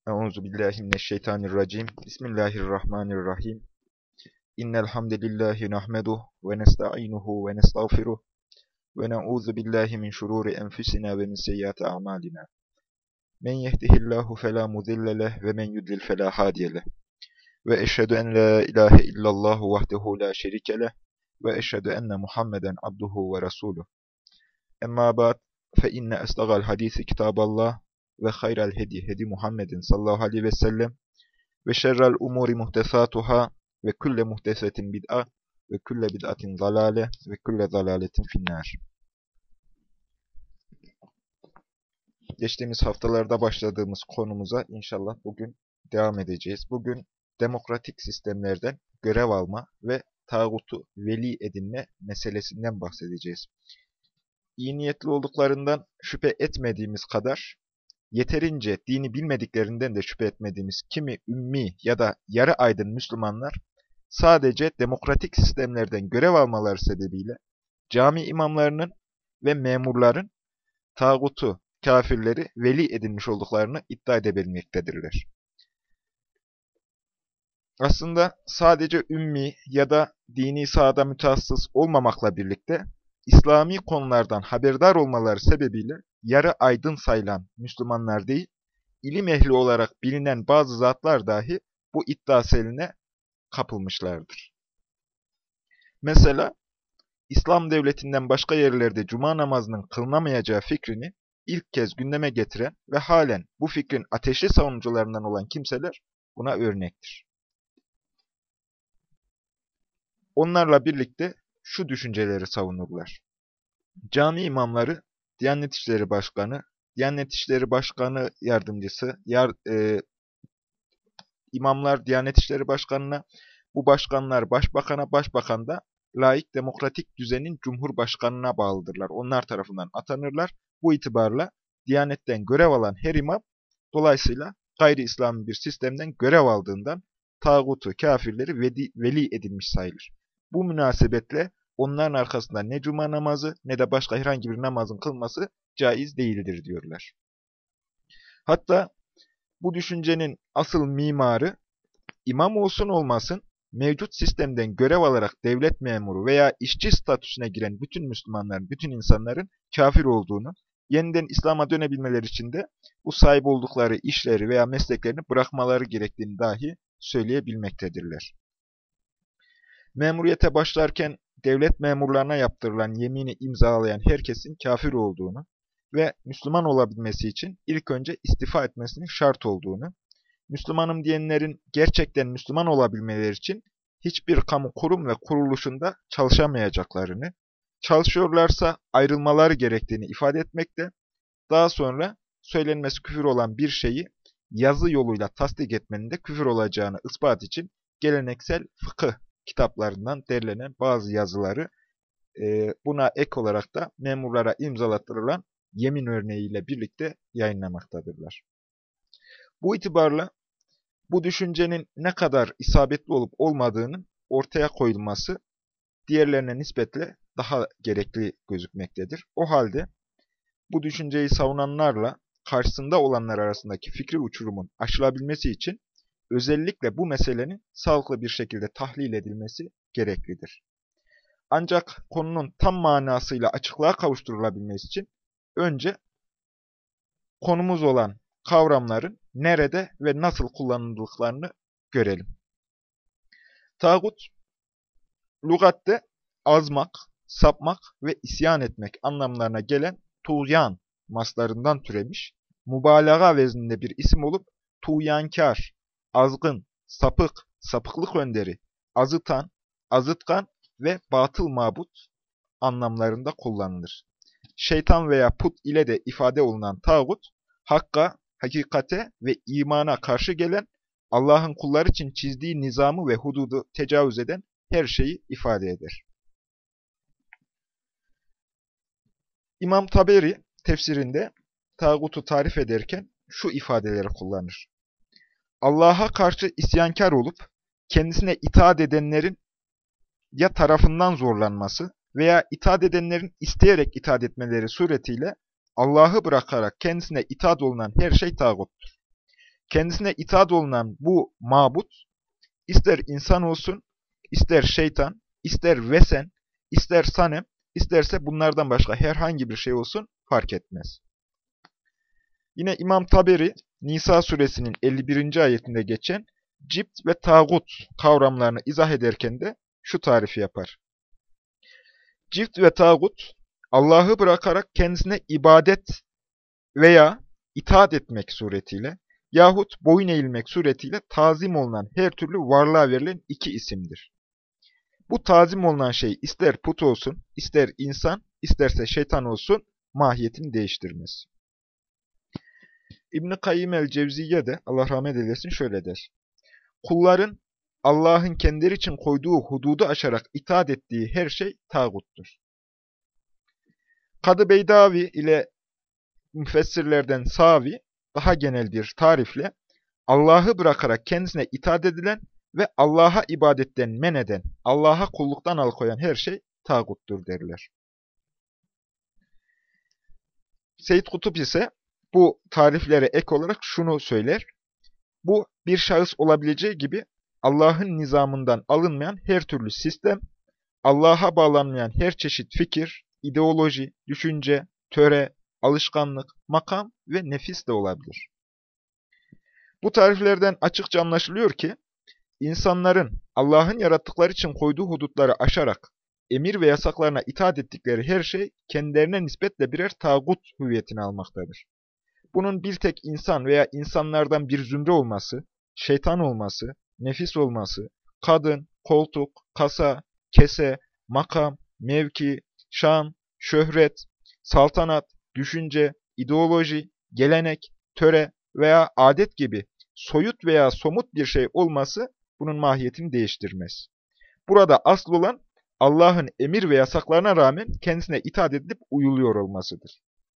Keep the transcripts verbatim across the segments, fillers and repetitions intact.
Euzu billahi mineşşeytanirracim. Bismillahirrahmanirrahim. İnnel hamdelellahi nahmeduhu ve nestainuhu ve nestağfiruh ve na'uzu billahi min şururi enfusina ve min seyyiati a'malina. Men yehdihillahu fela mudille leh ve men yudlil fela hadiye leh. Ve eşhedü en la ilahe illallah vahdehu la şerike leh ve eşhedü enne Muhammeden abduhu ve resuluh. Emma ba'd fe inne estağal hadisi kitaballah ve hayral hedi hedi Muhammedin sallallahu aleyhi ve sellem ve şerrel umuri muhtesatuhâ ve külle muhtesetin bid'a ve külle bid'atin zalâle ve külle zalâletin finnâr. Geçtiğimiz haftalarda başladığımız konumuza inşallah bugün devam edeceğiz. Bugün demokratik sistemlerden görev alma ve tağutu veli edinme meselesinden bahsedeceğiz. İyi niyetli olduklarından şüphe etmediğimiz kadar, yeterince dini bilmediklerinden de şüphe etmediğimiz kimi ümmi ya da yarı aydın Müslümanlar, sadece demokratik sistemlerden görev almaları sebebiyle cami imamlarının ve memurların tağutu, kafirleri veli edinmiş olduklarını iddia edebilmektedirler. Aslında sadece ümmi ya da dini sahada mütehassıs olmamakla birlikte, İslami konulardan haberdar olmaları sebebiyle yarı aydın sayılan Müslümanlar değil, ilim ehli olarak bilinen bazı zatlar dahi bu iddia seline kapılmışlardır. Mesela, İslam devletinden başka yerlerde cuma namazının kılınamayacağı fikrini ilk kez gündeme getiren ve halen bu fikrin ateşli savunucularından olan kimseler buna örnektir. Onlarla birlikte şu düşünceleri savunurlar. Cami imamları, Diyanet İşleri Başkanı, Diyanet İşleri Başkanı Yardımcısı, yar, e, imamlar Diyanet İşleri Başkanı'na, bu başkanlar başbakana, başbakan da laik demokratik düzenin cumhurbaşkanına bağlıdırlar. Onlar tarafından atanırlar. Bu itibarla Diyanet'ten görev alan her imam, dolayısıyla gayri İslami bir sistemden görev aldığından tağutu, kafirleri veli, veli edilmiş sayılır. Bu münasebetle onların arkasında ne cuma namazı ne de başka herhangi bir namazın kılması caiz değildir diyorlar. Hatta bu düşüncenin asıl mimarı, imam olsun olmasın mevcut sistemden görev alarak devlet memuru veya işçi statüsüne giren bütün Müslümanların, bütün insanların kafir olduğunu, yeniden İslam'a dönebilmeleri için de bu sahip oldukları işleri veya mesleklerini bırakmaları gerektiğini dahi söyleyebilmektedirler. Memuriyete başlarken devlet memurlarına yaptırılan yemini imzalayan herkesin kafir olduğunu ve Müslüman olabilmesi için ilk önce istifa etmesinin şart olduğunu, Müslümanım diyenlerin gerçekten Müslüman olabilmeleri için hiçbir kamu kurum ve kuruluşunda çalışamayacaklarını, çalışıyorlarsa ayrılmaları gerektiğini ifade etmekte, daha sonra söylenmesi küfür olan bir şeyi yazı yoluyla tasdik etmenin de küfür olacağını ispat için geleneksel fıkıh kitaplarından derlenen bazı yazıları e, buna ek olarak da memurlara imzalattırılan yemin örneğiyle birlikte yayınlamaktadırlar. Bu itibarla bu düşüncenin ne kadar isabetli olup olmadığının ortaya koyulması diğerlerine nispetle daha gerekli gözükmektedir. O halde bu düşünceyi savunanlarla karşısında olanlar arasındaki fikri uçurumun aşılabilmesi için özellikle bu meselenin sağlıklı bir şekilde tahlil edilmesi gereklidir. Ancak konunun tam manasıyla açıklığa kavuşturulabilmesi için önce konumuz olan kavramların nerede ve nasıl kullanıldıklarını görelim. Tağut, lügatte azmak, sapmak ve isyan etmek anlamlarına gelen tuğyan maslarından türemiş, mübalağa vezninde bir isim olup tuğyankar, azgın, sapık, sapıklık önderi, azıtan, azıtkan ve batıl mabut anlamlarında kullanılır. Şeytan veya put ile de ifade olunan tağut, hakka, hakikate ve imana karşı gelen, Allah'ın kullar için çizdiği nizamı ve hududu tecavüz eden her şeyi ifade eder. İmam Taberi tefsirinde tağutu tarif ederken şu ifadeleri kullanır. Allah'a karşı isyankar olup kendisine itaat edenlerin ya tarafından zorlanması veya itaat edenlerin isteyerek itaat etmeleri suretiyle Allah'ı bırakarak kendisine itaat olunan her şey tağuttur. kendisine itaat olunan bu mabut, ister insan olsun, ister şeytan, ister vesen, ister sanem, isterse bunlardan başka herhangi bir şey olsun fark etmez. Yine İmam Taberi, Nisa suresinin elli birinci ayetinde geçen cibt ve tağut kavramlarını izah ederken de şu tarifi yapar. Cibt ve tağut, Allah'ı bırakarak kendisine ibadet veya itaat etmek suretiyle yahut boyun eğilmek suretiyle tazim olunan her türlü varlığa verilen iki isimdir. Bu tazim olunan şey ister put olsun, ister insan, isterse şeytan olsun mahiyetini değiştirmez. İbn-i Kayyim el-Cevziye de Allah rahmet eylesin şöyle der. Kulların Allah'ın kendileri için koyduğu hududu aşarak itaat ettiği her şey tağuttur. Kadı Beydavi ile müfessirlerden Savi daha genel bir tarifle Allah'ı bırakarak kendisine itaat edilen ve Allah'a ibadetten men eden, Allah'a kulluktan alıkoyan her şey tağuttur derler. Seyyid Kutup ise bu tariflere ek olarak şunu söyler. Bu bir şahıs olabileceği gibi Allah'ın nizamından alınmayan her türlü sistem, Allah'a bağlanmayan her çeşit fikir, ideoloji, düşünce, töre, alışkanlık, makam ve nefis de olabilir. Bu tariflerden açıkça anlaşılıyor ki, insanların Allah'ın yarattıkları için koyduğu hudutları aşarak emir ve yasaklarına itaat ettikleri her şey kendilerine nispetle birer tağut hüviyetini almaktadır. Bunun bir tek insan veya insanlardan bir zümre olması, şeytan olması, nefis olması, kadın, koltuk, kasa, kese, makam, mevki, şan, şöhret, saltanat, düşünce, ideoloji, gelenek, töre veya adet gibi soyut veya somut bir şey olması bunun mahiyetini değiştirmez. Burada asıl olan Allah'ın emir ve yasaklarına rağmen kendisine itaat edilip uyuluyor olmasıdır.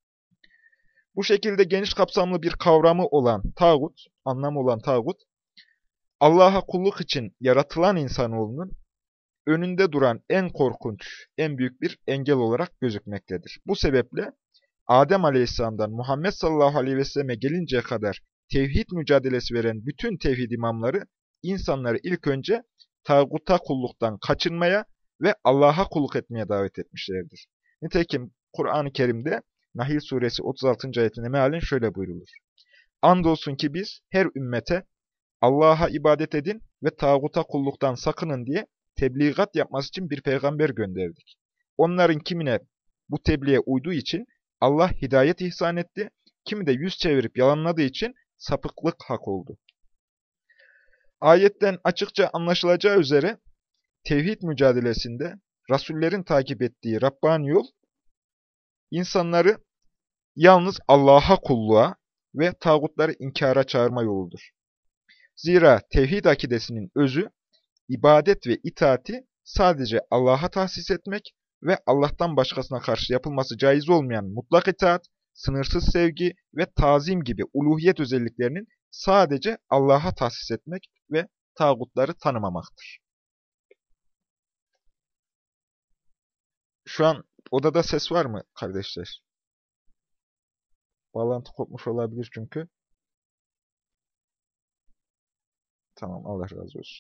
Bu şekilde geniş kapsamlı bir kavramı olan tağut, anlamı olan tağut, Allah'a kulluk için yaratılan insanoğlunun önünde duran en korkunç, en büyük bir engel olarak gözükmektedir. Bu sebeple Adem Aleyhisselam'dan Muhammed sallallahu aleyhi ve selleme gelinceye kadar tevhid mücadelesi veren bütün tevhid imamları insanları ilk önce tağuta kulluktan kaçınmaya ve Allah'a kulluk etmeye davet etmişlerdir. Nitekim Kur'an-ı Kerim'de Nahl suresi otuz altıncı ayetinde mealen şöyle buyrulur. Andolsun ki biz her ümmete Allah'a ibadet edin ve tağuta kulluktan sakının diye tebliğat yapması için bir peygamber gönderdik. Onların kimine bu tebliğe uyduğu için Allah hidayet ihsan etti, kimi de yüz çevirip yalanladığı için sapıklık hak oldu. Ayetten açıkça anlaşılacağı üzere tevhid mücadelesinde Rasullerin takip ettiği Rabbani yol, insanları yalnız Allah'a kulluğa ve tağutları inkara çağırma yoludur. Zira tevhid akidesinin özü, ibadet ve itaati sadece Allah'a tahsis etmek ve Allah'tan başkasına karşı yapılması caiz olmayan mutlak itaat, sınırsız sevgi ve tazim gibi uluhiyet özelliklerinin sadece Allah'a tahsis etmek ve tağutları tanımamaktır. Şu an odada ses var mı kardeşler? Bağlantı kopmuş olabilir çünkü. Tamam, Allah razı olsun.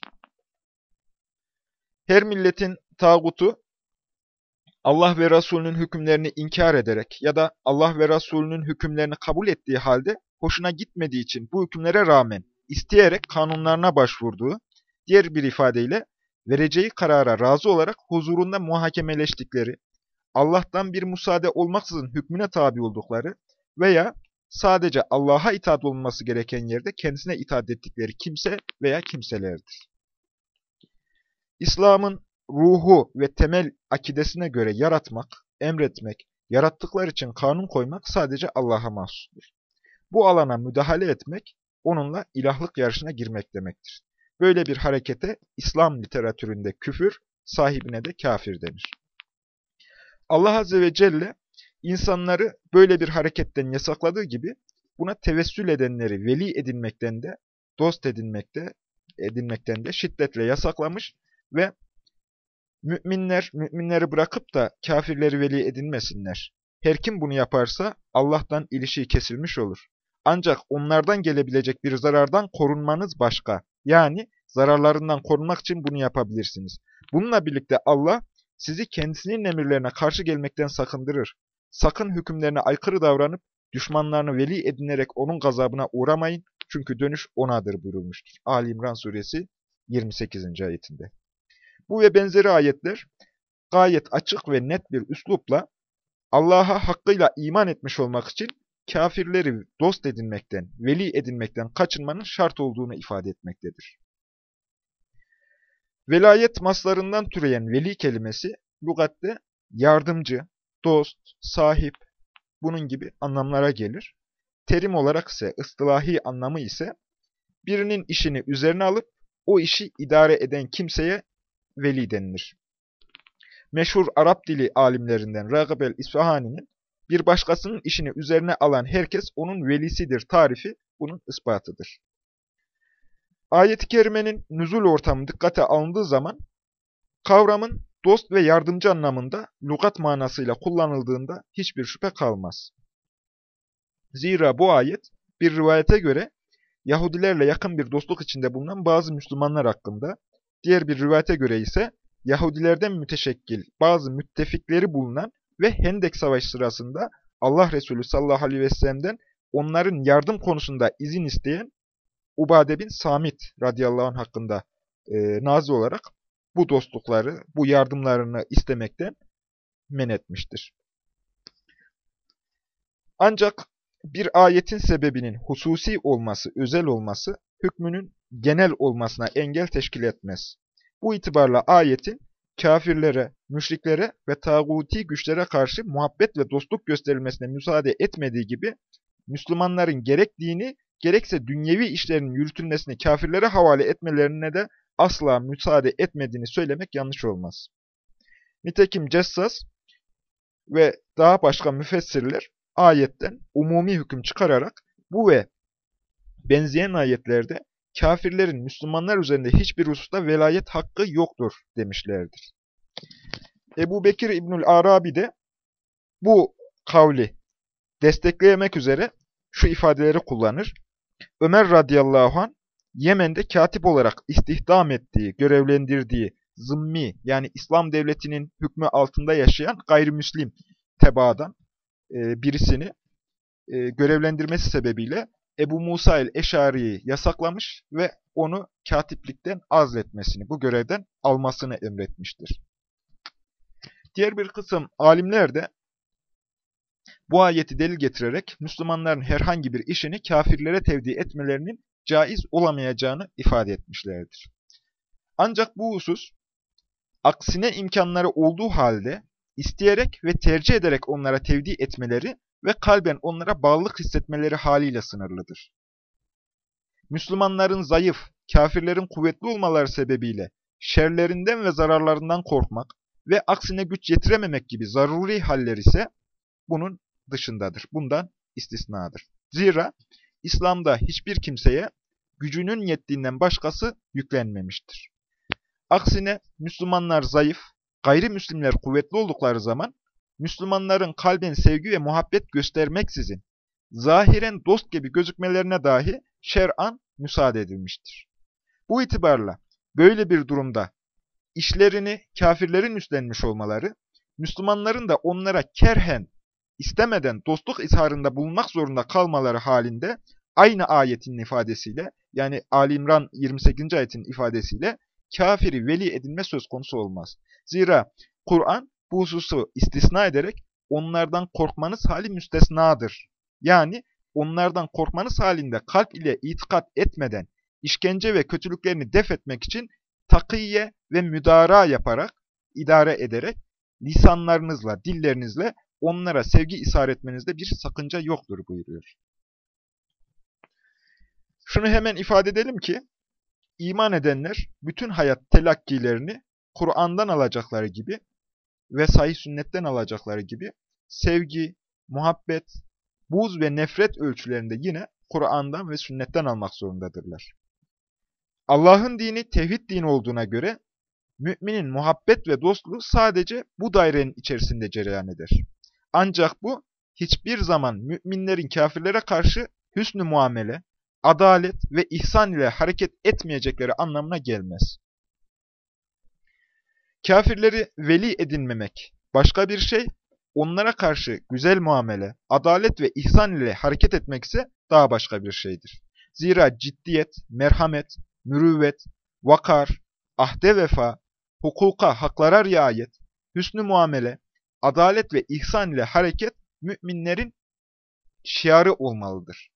Her milletin tağutu Allah ve Resulünün hükümlerini inkar ederek ya da Allah ve Resulünün hükümlerini kabul ettiği halde hoşuna gitmediği için bu hükümlere rağmen isteyerek kanunlarına başvurduğu, diğer bir ifadeyle vereceği karara razı olarak huzurunda muhakemeleştikleri, Allah'tan bir müsaade olmaksızın hükmüne tabi oldukları veya sadece Allah'a itaat olunması gereken yerde kendisine itaat ettikleri kimse veya kimselerdir. İslam'ın ruhu ve temel akidesine göre yaratmak, emretmek, yarattıkları için kanun koymak sadece Allah'a mahsustur. Bu alana müdahale etmek, onunla ilahlık yarışına girmek demektir. Böyle bir harekete İslam literatüründe küfür, sahibine de kafir denir. Allah Azze ve Celle insanları böyle bir hareketten yasakladığı gibi buna tevessül edenleri veli edinmekten de, dost edinmekte, edinmekten de şiddetle yasaklamış ve müminler, müminleri bırakıp da kafirleri veli edinmesinler. Her kim bunu yaparsa Allah'tan ilişiği kesilmiş olur. Ancak onlardan gelebilecek bir zarardan korunmanız başka. Yani zararlarından korunmak için bunu yapabilirsiniz. Bununla birlikte Allah sizi kendisinin emirlerine karşı gelmekten sakındırır. Sakın hükümlerine aykırı davranıp düşmanlarını veli edinerek onun gazabına uğramayın. Çünkü dönüş O'nadır buyurulmuştur. Ali İmran suresi yirmi sekizinci ayetinde. Bu ve benzeri ayetler gayet açık ve net bir üslupla Allah'a hakkıyla iman etmiş olmak için kafirleri dost edinmekten, veli edinmekten kaçınmanın şart olduğunu ifade etmektedir. Velayet maslarından türeyen veli kelimesi lügatte yardımcı, dost, sahip, bunun gibi anlamlara gelir. Terim olarak ise, ıstılahi anlamı ise birinin işini üzerine alıp o işi idare eden kimseye veli denilir. Meşhur Arap dili alimlerinden Ragıb el-İsfahani'nin bir başkasının işini üzerine alan herkes onun velisidir tarifi bunun ispatıdır. Ayet-i kerimenin nüzul ortamı dikkate alındığı zaman kavramın dost ve yardımcı anlamında lügat manasıyla kullanıldığında hiçbir şüphe kalmaz. Zira bu ayet bir rivayete göre Yahudilerle yakın bir dostluk içinde bulunan bazı Müslümanlar hakkında, diğer bir rivayete göre ise Yahudilerden müteşekkil bazı müttefikleri bulunan ve Hendek Savaşı sırasında Allah Resulü sallallahu aleyhi ve sellem'den onların yardım konusunda izin isteyen Ubade bin Samit radıyallahu anh hakkında e, nazil olarak bu dostlukları, bu yardımlarını istemekten men etmiştir. Ancak bir ayetin sebebinin hususi olması, özel olması, hükmünün genel olmasına engel teşkil etmez. Bu itibarla ayetin kafirlere, müşriklere ve tağuti güçlere karşı muhabbet ve dostluk gösterilmesine müsaade etmediği gibi, Müslümanların gerek dini, gerekse dünyevi işlerin yürütülmesini kafirlere havale etmelerine de asla müsaade etmediğini söylemek yanlış olmaz. Nitekim Cessas ve daha başka müfessirler ayetten umumi hüküm çıkararak bu ve benzeyen ayetlerde kafirlerin Müslümanlar üzerinde hiçbir hususta velayet hakkı yoktur demişlerdir. Ebu Bekir İbnül Arabi de bu kavli desteklemek üzere şu ifadeleri kullanır. Ömer radıyallahu anh Yemen'de katip olarak istihdam ettiği, görevlendirdiği zımmi yani İslam devletinin hükmü altında yaşayan gayrimüslim tebaadan e, birisini e, görevlendirmesi sebebiyle Ebu Musa el-Eşari'yi yasaklamış ve onu katiplikten azletmesini, bu görevden almasını emretmiştir. Diğer bir kısım alimler de bu ayeti delil getirerek Müslümanların herhangi bir işini kafirlere tevdi etmelerinin caiz olamayacağını ifade etmişlerdir. Ancak bu husus aksine imkanları olduğu halde isteyerek ve tercih ederek onlara tevdi etmeleri ve kalben onlara bağlılık hissetmeleri haliyle sınırlıdır. Müslümanların zayıf, kafirlerin kuvvetli olmaları sebebiyle şerlerinden ve zararlarından korkmak ve aksine güç yetirememek gibi zaruri haller ise bunun dışındadır. Bundan istisnadır. Zira İslam'da hiçbir kimseye gücünün yettiğinden başkası yüklenmemiştir. Aksine Müslümanlar zayıf, gayrimüslimler kuvvetli oldukları zaman Müslümanların kalben sevgi ve muhabbet göstermeksizin zahiren dost gibi gözükmelerine dahi şer'an müsaade edilmiştir. Bu itibarla böyle bir durumda işlerini kafirlerin üstlenmiş olmaları, Müslümanların da onlara kerhen, istemeden dostluk izharında bulunmak zorunda kalmaları halinde aynı ayetin ifadesiyle, yani Ali İmran yirmi sekizinci ayetin ifadesiyle kafiri veli edinme söz konusu olmaz. Zira Kur'an bu hususu istisna ederek onlardan korkmanız hali müstesnadır. Yani onlardan korkmanız halinde kalp ile itikat etmeden işkence ve kötülüklerini def etmek için takiye ve müdara yaparak, idare ederek lisanlarınızla, dillerinizle onlara sevgi ishar etmenizde bir sakınca yoktur buyuruyor. Şunu hemen ifade edelim ki, iman edenler bütün hayat telakkilerini Kur'an'dan alacakları gibi ve sahih sünnetten alacakları gibi sevgi, muhabbet, buz ve nefret ölçülerinde yine Kur'an'dan ve sünnetten almak zorundadırlar. Allah'ın dini tevhid dini olduğuna göre müminin muhabbet ve dostluğu sadece bu dairenin içerisinde cereyan eder. Ancak bu hiçbir zaman müminlerin kafirlere karşı hüsnü muamele, adalet ve ihsan ile hareket etmeyecekleri anlamına gelmez. Kafirleri veli edinmemek başka bir şey, onlara karşı güzel muamele, adalet ve ihsan ile hareket etmek ise daha başka bir şeydir. Zira ciddiyet, merhamet, mürüvvet, vakar, ahde vefa, hukuka, haklara riayet, hüsnü muamele, adalet ve ihsan ile hareket müminlerin şiarı olmalıdır.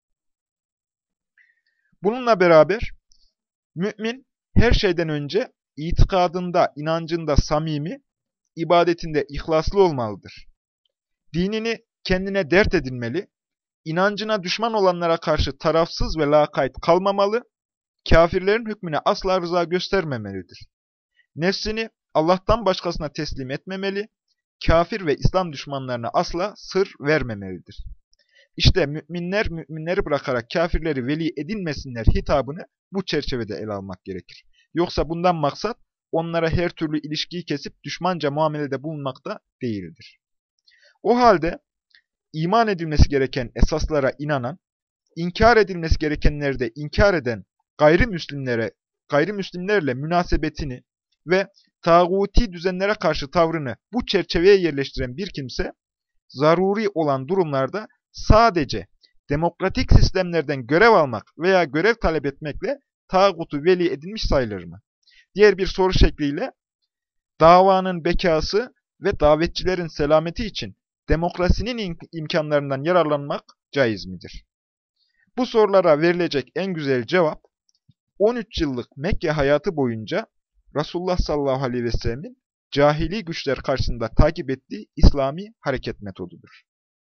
Bununla beraber mümin her şeyden önce itikadında, inancında samimi, ibadetinde ihlaslı olmalıdır. Dinini kendine dert edinmeli, inancına düşman olanlara karşı tarafsız ve lakayt kalmamalı, kafirlerin hükmüne asla rıza göstermemelidir. Nefsini Allah'tan başkasına teslim etmemeli, kafir ve İslam düşmanlarına asla sır vermemelidir. İşte müminler müminleri bırakarak kafirleri veli edinmesinler hitabını bu çerçevede ele almak gerekir. Yoksa bundan maksat onlara her türlü ilişkiyi kesip düşmanca muamelede bulunmakta değildir. O halde iman edilmesi gereken esaslara inanan, inkar edilmesi gerekenleri de inkar eden gayrimüslimlere, gayrimüslimlerle münasebetini ve tağuti düzenlere karşı tavrını bu çerçeveye yerleştiren bir kimse, zaruri olan durumlarda sadece demokratik sistemlerden görev almak veya görev talep etmekle tağutu veli edilmiş sayılır mı? Diğer bir soru şekliyle, davanın bekası ve davetçilerin selameti için demokrasinin imkanlarından yararlanmak caiz midir? Bu sorulara verilecek en güzel cevap, on üç yıllık Mekke hayatı boyunca Resulullah sallallahu aleyhi ve sellemin cahili güçler karşısında takip ettiği İslami hareket metodudur.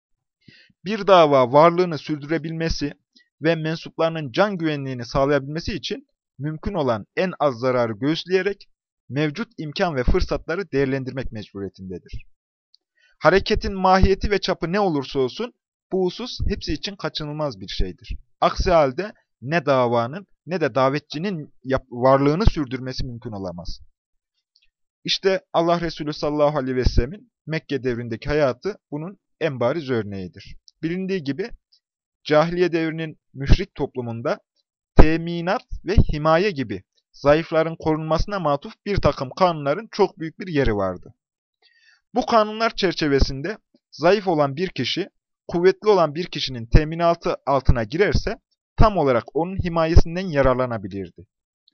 Bir dava varlığını sürdürebilmesi ve mensuplarının can güvenliğini sağlayabilmesi için mümkün olan en az zararı göğüsleyerek mevcut imkan ve fırsatları değerlendirmek mecburiyetindedir. Hareketin mahiyeti ve çapı ne olursa olsun bu husus hepsi için kaçınılmaz bir şeydir. Aksi halde ne davanın ne de davetçinin varlığını sürdürmesi mümkün olamaz. İşte Allah Resulü sallallahu aleyhi ve sellemin Mekke devrindeki hayatı bunun en bariz örneğidir. Bilindiği gibi cahiliye devrinin müşrik toplumunda teminat ve himaye gibi zayıfların korunmasına matuf bir takım kanunların çok büyük bir yeri vardı. Bu kanunlar çerçevesinde zayıf olan bir kişi, kuvvetli olan bir kişinin teminatı altına girerse tam olarak onun himayesinden yararlanabilirdi.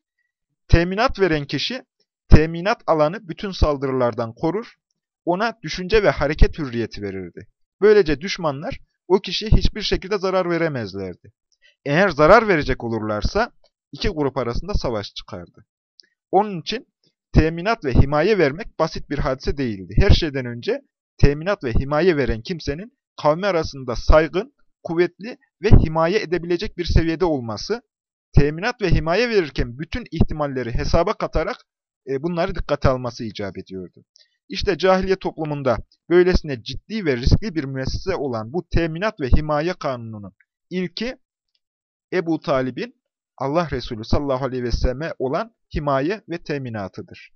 Teminat veren kişi, teminat alanı bütün saldırılardan korur, ona düşünce ve hareket hürriyeti verirdi. Böylece düşmanlar o kişiye hiçbir şekilde zarar veremezlerdi. Eğer zarar verecek olurlarsa iki grup arasında savaş çıkardı. Onun için teminat ve himaye vermek basit bir hadise değildi. Her şeyden önce teminat ve himaye veren kimsenin kavmi arasında saygın, kuvvetli ve himaye edebilecek bir seviyede olması, teminat ve himaye verirken bütün ihtimalleri hesaba katarak e, bunları dikkate alması icap ediyordu. İşte cahiliye toplumunda böylesine ciddi ve riskli bir müessese olan bu teminat ve himaye kanununun ilki Ebu Talib'in Allah Resulü sallallahu aleyhi ve selleme olan himaye ve teminatıdır.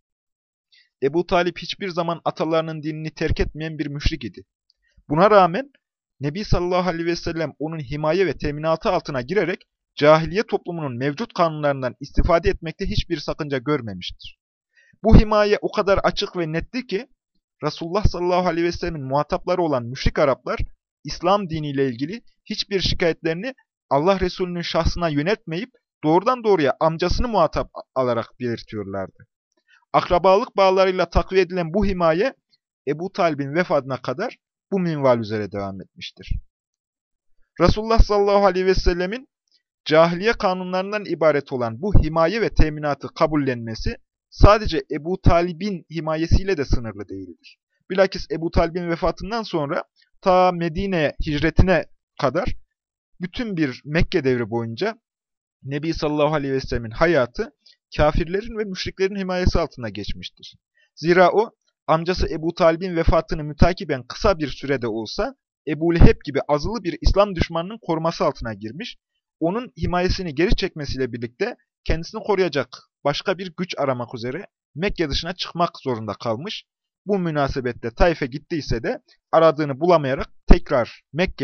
Ebu Talib hiçbir zaman atalarının dinini terk etmeyen bir müşrik idi. Buna rağmen Nebi sallallahu aleyhi ve sellem onun himaye ve teminatı altına girerek cahiliye toplumunun mevcut kanunlarından istifade etmekte hiçbir sakınca görmemiştir. Bu himaye o kadar açık ve netti ki Resulullah sallallahu aleyhi ve sellemin muhatapları olan müşrik Araplar İslam diniyle ilgili hiçbir şikayetlerini Allah Resulü'nün şahsına yöneltmeyip doğrudan doğruya amcasını muhatap alarak belirtiyorlardı. Akrabalık bağlarıyla takviye edilen bu himaye Ebu Talib'in vefatına kadar bu minval üzere devam etmiştir. Resulullah sallallahu aleyhi ve sellemin cahiliye kanunlarından ibaret olan bu himaye ve teminatı kabullenmesi sadece Ebu Talib'in himayesiyle de sınırlı değildir. Bilakis Ebu Talib'in vefatından sonra ta Medine'ye hicretine kadar bütün bir Mekke devri boyunca Nebi sallallahu aleyhi ve sellemin hayatı kafirlerin ve müşriklerin himayesi altına geçmiştir. Zira o amcası Ebu Talib'in vefatını mütakiben kısa bir sürede olsa Ebu Leheb gibi azılı bir İslam düşmanının koruması altına girmiş, onun himayesini geri çekmesiyle birlikte kendisini koruyacak başka bir güç aramak üzere Mekke dışına çıkmak zorunda kalmış. Bu münasebette Taif'e gittiyse de aradığını bulamayarak tekrar Mekke'ye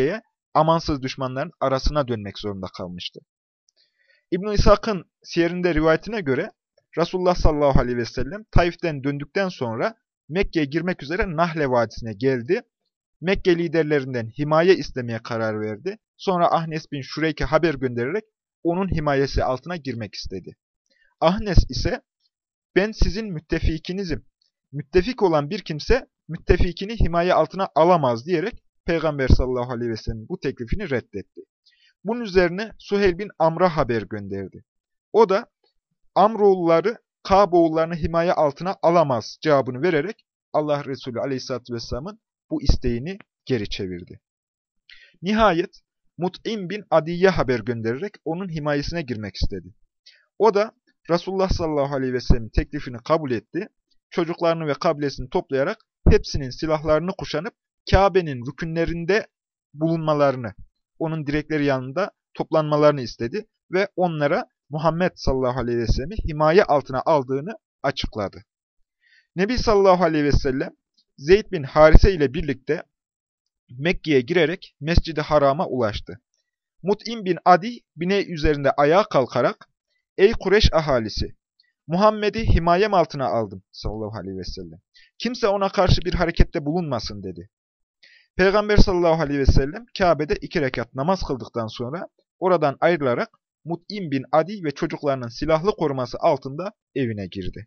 amansız düşmanların arasına dönmek zorunda kalmıştı. İbn-i İshak'ın siyerinde rivayetine göre Resulullah sallallahu aleyhi ve sellem Taif'ten döndükten sonra Mekke'ye girmek üzere Nahle Vadisi'ne geldi. Mekke liderlerinden himaye istemeye karar verdi. Sonra Ahnes bin Şureyk'e haber göndererek onun himayesi altına girmek istedi. Ahnes ise ben sizin müttefikinizim. Müttefik olan bir kimse müttefikini himaye altına alamaz diyerek Peygamber sallallahu aleyhi ve sellem bu teklifini reddetti. Bunun üzerine Suheyl bin Amr'a haber gönderdi. O da Amroğulları Kâboğullarını himaye altına alamaz cevabını vererek Allah Resulü aleyhissalatü vesselamın bu isteğini geri çevirdi. Nihayet Mut'im bin Adi'ye haber göndererek onun himayesine girmek istedi. O da Resulullah sallallahu aleyhi ve sellem'in teklifini kabul etti. Çocuklarını ve kabilesini toplayarak hepsinin silahlarını kuşanıp Kabe'nin rükünlerinde bulunmalarını, onun direkleri yanında toplanmalarını istedi ve onlara Muhammed sallallahu aleyhi ve sellem'i himaye altına aldığını açıkladı. Nebi sallallahu aleyhi ve sellem Zeyd bin Harise ile birlikte Mekke'ye girerek Mescid-i Haram'a ulaştı. Mut'im bin Adi bineği üzerinde ayağa kalkarak "Ey Kureyş ahalisi! Muhammed'i himayem altına aldım sallallahu aleyhi ve sellem. Kimse ona karşı bir harekette bulunmasın" dedi. Peygamber sallallahu aleyhi ve sellem Kabe'de iki rekat namaz kıldıktan sonra oradan ayrılarak Mut'im bin Adi ve çocuklarının silahlı koruması altında evine girdi.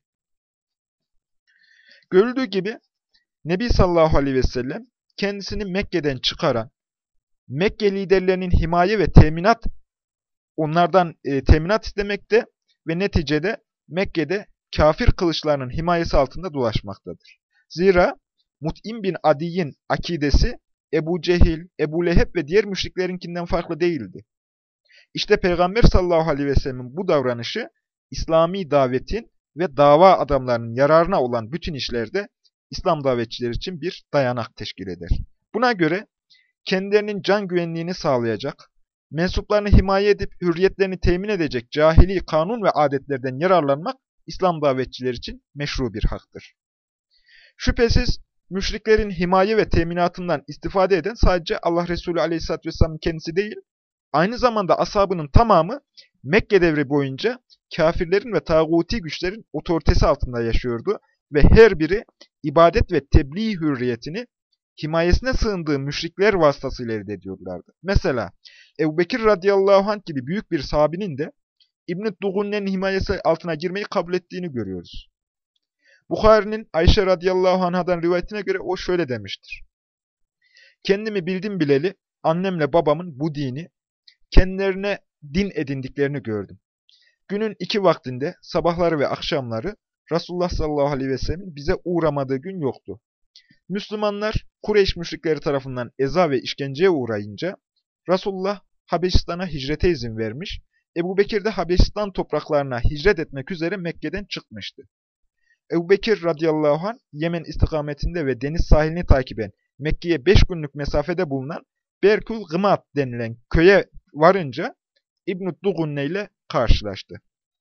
Görüldüğü gibi Nebi sallallahu aleyhi ve sellem kendisini Mekke'den çıkaran, Mekke liderlerinin himaye ve teminat, onlardan e, teminat istemekte ve neticede Mekke'de kafir kılıçlarının himayesi altında dolaşmaktadır. Zira Mut'im bin Adi'nin akidesi Ebu Cehil, Ebu Leheb ve diğer müşriklerinkinden farklı değildi. İşte Peygamber sallallahu aleyhi ve sellem'in bu davranışı İslami davetin ve dava adamlarının yararına olan bütün işlerde İslam davetçileri için bir dayanak teşkil eder. Buna göre kendilerinin can güvenliğini sağlayacak, mensuplarını himaye edip hürriyetlerini temin edecek cahili kanun ve adetlerden yararlanmak İslam davetçileri için meşru bir haktır. Şüphesiz müşriklerin himaye ve teminatından istifade eden sadece Allah Resulü aleyhisselatü vesselam'ın kendisi değil, aynı zamanda ashabının tamamı Mekke devri boyunca kafirlerin ve tağuti güçlerin otoritesi altında yaşıyordu ve her biri ibadet ve tebliğ hürriyetini himayesine sığındığı müşrikler vasıtasıyla elde ediyorlardı. Mesela Ebu Bekir radıyallahu anh gibi büyük bir sahabinin de İbn-i Dugunne'nin himayesi altına girmeyi kabul ettiğini görüyoruz. Bukhari'nin Ayşe radıyallahu anhadan rivayetine göre o şöyle demiştir. Kendimi bildim bileli annemle babamın bu dini kendilerine din edindiklerini gördüm. Günün iki vaktinde sabahları ve akşamları Resulullah sallallahu aleyhi ve sellem'in bize uğramadığı gün yoktu. Müslümanlar Kureyş müşrikleri tarafından eza ve işkenceye uğrayınca Resulullah Habeşistan'a hicrete izin vermiş, Ebu Bekir de Habeşistan topraklarına hicret etmek üzere Mekke'den çıkmıştı. Ebu Bekir radıyallahu anh Yemen istikametinde ve deniz sahilini takiben Mekke'ye beş günlük mesafede bulunan Berkül Gımat denilen köye varınca İbn-i Dugunne ile karşılaştı.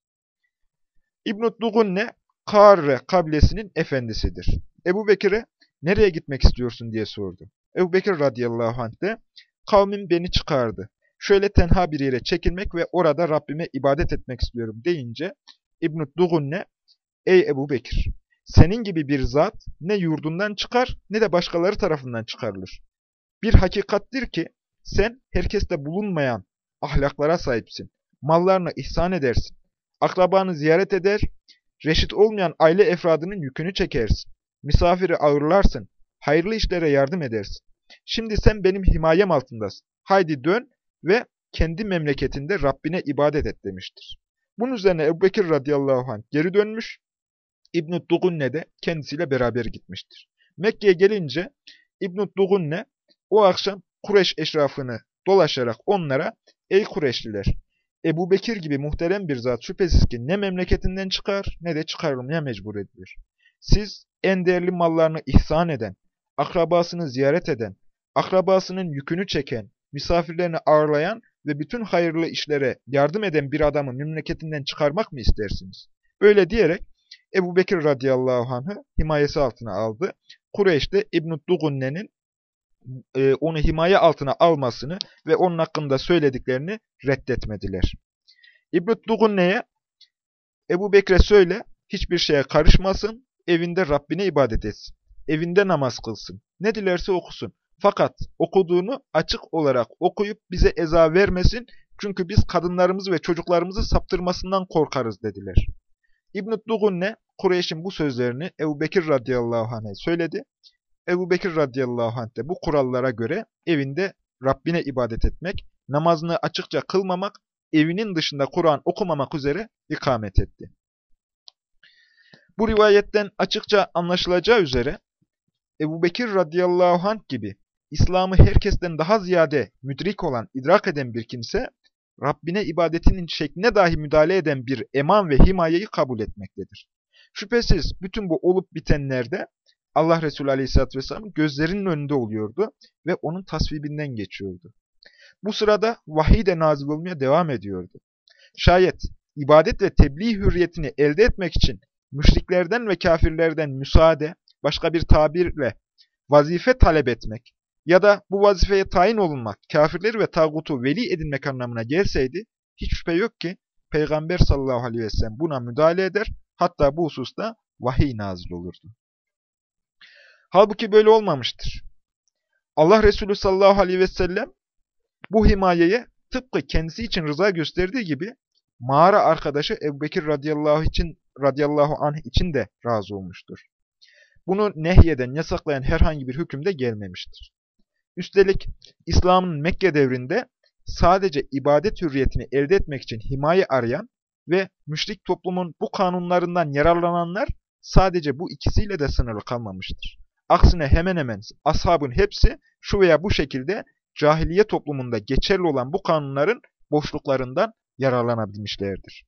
İbn-i Dugunne, Kârre kabilesinin efendisidir. Ebu Bekir'e nereye gitmek istiyorsun diye sordu. Ebu Bekir radıyallahu anh de kavmim beni çıkardı. Şöyle tenha bir yere çekilmek ve orada Rabbime ibadet etmek istiyorum deyince İbn-i Dugunne, ey Ebu Bekir, senin gibi bir zat ne yurdundan çıkar ne de başkaları tarafından çıkarılır. Bir hakikattir ki sen herkeste bulunmayan ahlaklara sahipsin. Mallarını ihsan edersin. Akrabanı ziyaret eder, reşit olmayan aile efradının yükünü çekersin. Misafiri ağırlarsın. Hayırlı işlere yardım edersin. Şimdi sen benim himayem altındasın. Haydi dön ve kendi memleketinde Rabbine ibadet et demiştir. Bunun üzerine Ebu Bekir radıyallahu anh geri dönmüş. İbn-i Dugunne de kendisiyle beraber gitmiştir. Mekke'ye gelince İbn-i Dugunne o akşam Kureyş eşrafını dolaşarak onlara, ey Kureyşliler, Ebu Bekir gibi muhterem bir zat şüphesiz ki ne memleketinden çıkar ne de çıkarılmaya mecbur edilir. Siz en değerli mallarını ihsan eden, akrabasını ziyaret eden, akrabasının yükünü çeken, misafirlerini ağırlayan ve bütün hayırlı işlere yardım eden bir adamı memleketinden çıkarmak mı istersiniz? Böyle diyerek Ebu Bekir radıyallahu anh'ı himayesi altına aldı. Kureyş de İbn-i Dugunne'nin e, onu himaye altına almasını ve onun hakkında söylediklerini reddetmediler. İbn-i Dugunne'ye Ebu Bekir'e söyle, hiçbir şeye karışmasın, evinde Rabbine ibadet etsin. Evinde namaz kılsın. Ne dilerse okusun. Fakat okuduğunu açık olarak okuyup bize eza vermesin. Çünkü biz kadınlarımızı ve çocuklarımızı saptırmasından korkarız dediler. İbn-i Dugunne, Kureyş'in bu sözlerini Ebu Bekir radıyallahu anh'a söyledi. Ebu Bekir radıyallahu anh de bu kurallara göre evinde Rabbine ibadet etmek, namazını açıkça kılmamak, evinin dışında Kur'an okumamak üzere ikamet etti. Bu rivayetten açıkça anlaşılacağı üzere Ebu Bekir radıyallahu anh gibi İslam'ı herkesten daha ziyade müdrik olan, idrak eden bir kimse, Rabbine ibadetinin şekline dahi müdahale eden bir eman ve himayeyi kabul etmektedir. Şüphesiz bütün bu olup bitenlerde Allah Resulü Aleyhisselatü Vesselam gözlerinin önünde oluyordu ve onun tasvibinden geçiyordu. Bu sırada vahiy de nazil olmaya devam ediyordu. Şayet ibadet ve tebliğ hürriyetini elde etmek için müşriklerden ve kafirlerden müsaade, başka bir tabirle vazife talep etmek ya da bu vazifeye tayin olunmak, kafirleri ve tağutu veli edinmek anlamına gelseydi, hiç şüphe yok ki Peygamber sallallahu aleyhi ve sellem buna müdahale eder, hatta bu hususta vahiy nazil olurdu. Halbuki böyle olmamıştır. Allah Resulü sallallahu aleyhi ve sellem bu himayeye tıpkı kendisi için rıza gösterdiği gibi mağara arkadaşı Ebu Bekir radıyallahu, için, radıyallahu anh için de razı olmuştur. Bunu nehyeden, yasaklayan herhangi bir hüküm de gelmemiştir. Üstelik İslam'ın Mekke devrinde sadece ibadet hürriyetini elde etmek için himaye arayan ve müşrik toplumun bu kanunlarından yararlananlar sadece bu ikisiyle de sınırlı kalmamıştır. Aksine hemen hemen ashabın hepsi şu veya bu şekilde cahiliye toplumunda geçerli olan bu kanunların boşluklarından yararlanabilmişlerdir.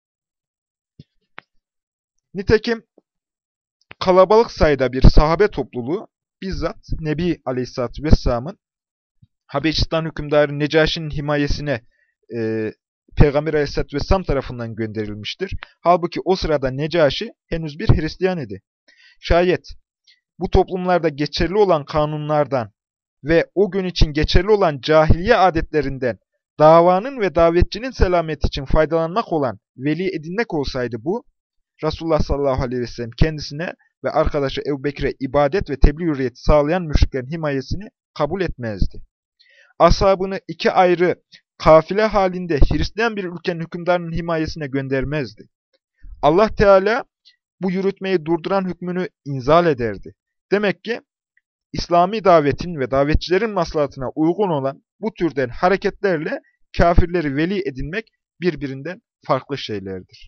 Nitekim kalabalık sayıda bir sahabe topluluğu bizzat Nebi Aleyhisselatü Vesselam'ın Habeşistan hükümdarı Necaşi'nin himayesine e, Peygamber Aleyhisselatü Vesselam tarafından gönderilmiştir. Halbuki o sırada Necaşi henüz bir Hristiyan idi. Şayet bu toplumlarda geçerli olan kanunlardan ve o gün için geçerli olan cahiliye adetlerinden davanın ve davetçinin selameti için faydalanmak olan veli edinmek olsaydı bu, Resulullah sallallahu aleyhi ve sellem kendisine ve arkadaşı Ebu Bekir'e ibadet ve tebliğ hürriyeti sağlayan müşriklerin himayesini kabul etmezdi. Ashabını iki ayrı kafile halinde Hristiyan bir ülkenin hükümdarının himayesine göndermezdi. Allah Teala bu yürütmeyi durduran hükmünü inzal ederdi. Demek ki İslami davetin ve davetçilerin maslahatına uygun olan bu türden hareketlerle kafirleri veli edinmek birbirinden farklı şeylerdir.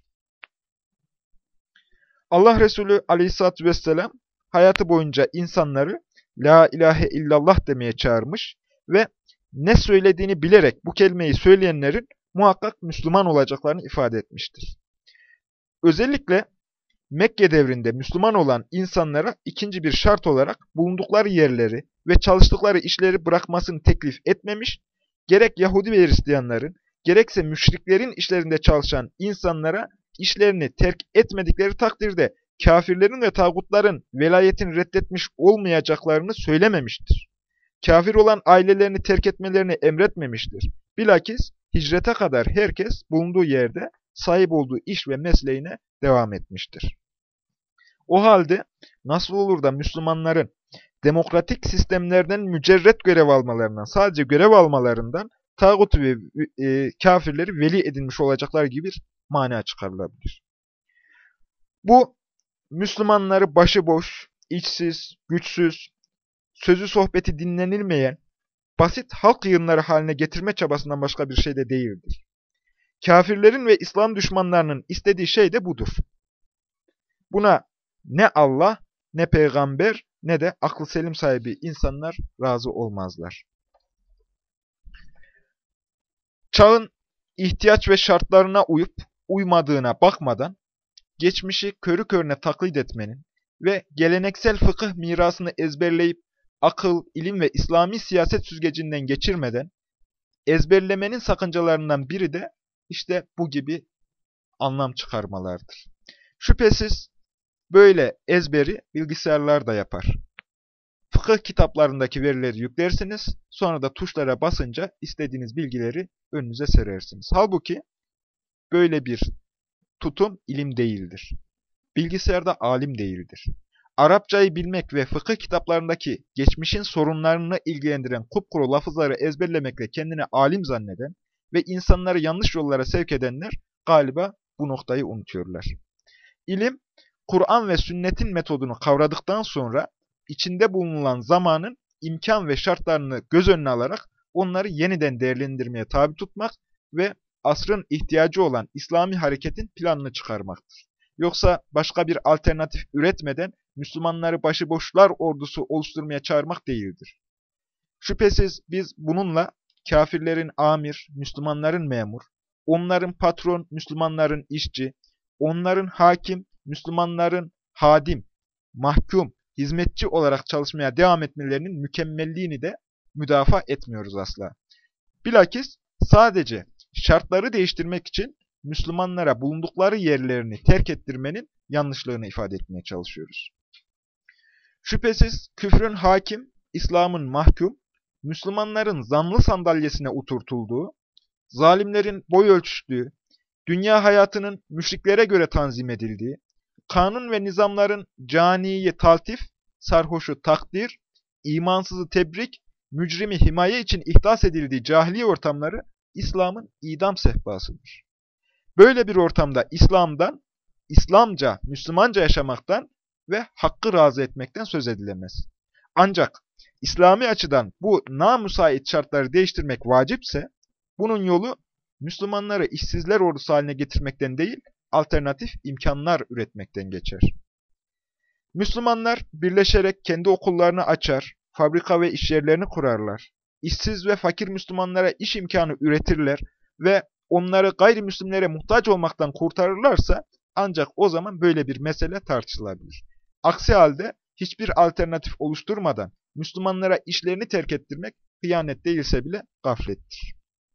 Allah Resulü Aleyhisselatü Vesselam hayatı boyunca insanları La ilahe illallah demeye çağırmış ve ne söylediğini bilerek bu kelimeyi söyleyenlerin muhakkak Müslüman olacaklarını ifade etmiştir. Özellikle Mekke devrinde Müslüman olan insanlara ikinci bir şart olarak bulundukları yerleri ve çalıştıkları işleri bırakmasını teklif etmemiş, gerek Yahudi ve Hristiyanların, gerekse müşriklerin işlerinde çalışan insanlara işlerini terk etmedikleri takdirde kafirlerin ve tağutların velayetini reddetmiş olmayacaklarını söylememiştir. Kafir olan ailelerini terk etmelerini emretmemiştir. Bilakis hicrete kadar herkes bulunduğu yerde sahip olduğu iş ve mesleğine devam etmiştir. O halde nasıl olur da Müslümanların demokratik sistemlerden mücerret görev almalarından, sadece görev almalarından tağut ve e, kafirleri veli edinmiş olacaklar gibi bir mana çıkarılabilir. Bu Müslümanları başıboş, içsiz, güçsüz, sözü sohbeti dinlenilmeyen, basit halk yığınları haline getirme çabasından başka bir şey de değildir. Kafirlerin ve İslam düşmanlarının istediği şey de budur. Buna ne Allah, ne peygamber, ne de aklı selim sahibi insanlar razı olmazlar. Çağın ihtiyaç ve şartlarına uyup uymadığına bakmadan, geçmişi körü körüne taklit etmenin ve geleneksel fıkıh mirasını ezberleyip akıl, ilim ve İslami siyaset süzgecinden geçirmeden ezberlemenin sakıncalarından biri de işte bu gibi anlam çıkarmalardır. Şüphesiz böyle ezberi bilgisayarlar da yapar. fıkıh kitaplarındaki verileri yüklersiniz, sonra da tuşlara basınca istediğiniz bilgileri önünüze serersiniz. Halbuki böyle bir tutum ilim değildir. Bilgisayar da alim değildir. Arapçayı bilmek ve fıkıh kitaplarındaki geçmişin sorunlarını ilgilendiren kupkuru lafızları ezberlemekle kendini alim zanneden ve insanları yanlış yollara sevk edenler galiba bu noktayı unutuyorlar. İlim, Kur'an ve sünnetin metodunu kavradıktan sonra içinde bulunan zamanın imkan ve şartlarını göz önüne alarak onları yeniden değerlendirmeye tabi tutmak ve asrın ihtiyacı olan İslami hareketin planını çıkarmaktır. Yoksa başka bir alternatif üretmeden Müslümanları başıboşlar ordusu oluşturmaya çağırmak değildir. Şüphesiz biz bununla kafirlerin amir, Müslümanların memur, onların patron, Müslümanların işçi, onların hakim, Müslümanların hadim, mahkum, hizmetçi olarak çalışmaya devam etmelerinin mükemmelliğini de müdafaa etmiyoruz asla. Bilakis sadece şartları değiştirmek için Müslümanlara bulundukları yerlerini terk ettirmenin yanlışlığını ifade etmeye çalışıyoruz. Şüphesiz küfrün hakim, İslam'ın mahkum, Müslümanların zanlı sandalyesine oturtulduğu, zalimlerin boy ölçüştüğü, dünya hayatının müşriklere göre tanzim edildiği, kanun ve nizamların caniyi taltif, sarhoşu takdir, imansızı tebrik, mücrimi himaye için ihdas edildiği cahiliye ortamları İslam'ın idam sehpasıdır. Böyle bir ortamda İslam'dan, İslamca, Müslümanca yaşamaktan ve hakkı razı etmekten söz edilemez. Ancak İslami açıdan bu namüsait şartları değiştirmek vacipse, bunun yolu Müslümanları işsizler ordusu haline getirmekten değil, alternatif imkanlar üretmekten geçer. Müslümanlar birleşerek kendi okullarını açar, fabrika ve iş yerlerini kurarlar. İşsiz ve fakir Müslümanlara iş imkanı üretirler ve onları gayrimüslimlere muhtaç olmaktan kurtarırlarsa ancak o zaman böyle bir mesele tartışılabilir. Aksi halde hiçbir alternatif oluşturmadan Müslümanlara işlerini terk ettirmek hıyanet değilse bile gaflettir.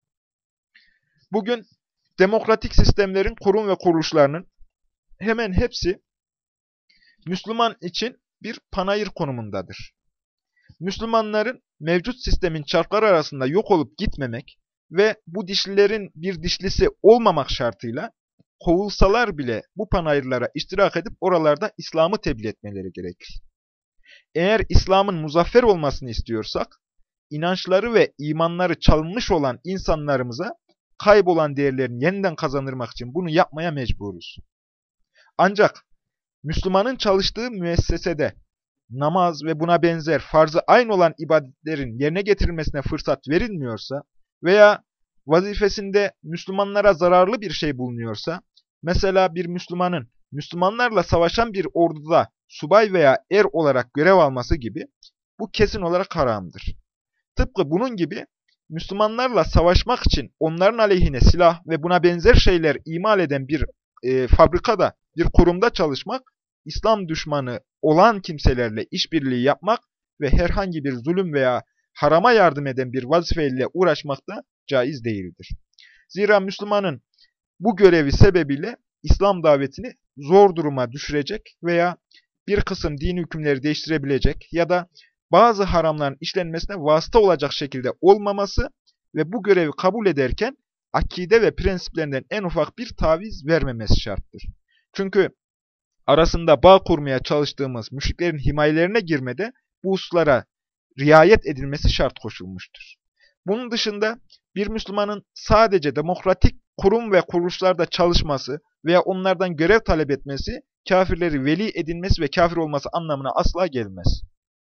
Bugün demokratik sistemlerin kurum ve kuruluşlarının hemen hepsi Müslüman için bir panayır konumundadır. Müslümanların mevcut sistemin çarkları arasında yok olup gitmemek ve bu dişlilerin bir dişlisi olmamak şartıyla kovulsalar bile bu panayırlara iştirak edip oralarda İslam'ı tebliğ etmeleri gerekir. Eğer İslam'ın muzaffer olmasını istiyorsak, inançları ve imanları çalınmış olan insanlarımıza kaybolan değerlerini yeniden kazandırmak için bunu yapmaya mecburuz. Ancak Müslümanın çalıştığı müessesede namaz ve buna benzer farzı aynı olan ibadetlerin yerine getirilmesine fırsat verilmiyorsa veya vazifesinde Müslümanlara zararlı bir şey bulunuyorsa, mesela bir Müslümanın Müslümanlarla savaşan bir orduda subay veya er olarak görev alması gibi bu kesin olarak haramdır. Tıpkı bunun gibi Müslümanlarla savaşmak için onların aleyhine silah ve buna benzer şeyler imal eden bir e, fabrikada, bir kurumda çalışmak, İslam düşmanı olan kimselerle işbirliği yapmak ve herhangi bir zulüm veya harama yardım eden bir vazifeyle uğraşmak da caiz değildir. Zira Müslümanın bu görevi sebebiyle İslam davetini zor duruma düşürecek veya bir kısım dini hükümleri değiştirebilecek ya da bazı haramların işlenmesine vasıta olacak şekilde olmaması ve bu görevi kabul ederken akide ve prensiplerinden en ufak bir taviz vermemesi şarttır. Çünkü arasında bağ kurmaya çalıştığımız müşriklerin himayelerine girmede bu hususlara riayet edilmesi şart koşulmuştur. Bunun dışında bir Müslümanın sadece demokratik kurum ve kuruluşlarda çalışması veya onlardan görev talep etmesi, kafirleri veli edinmesi ve kafir olması anlamına asla gelmez.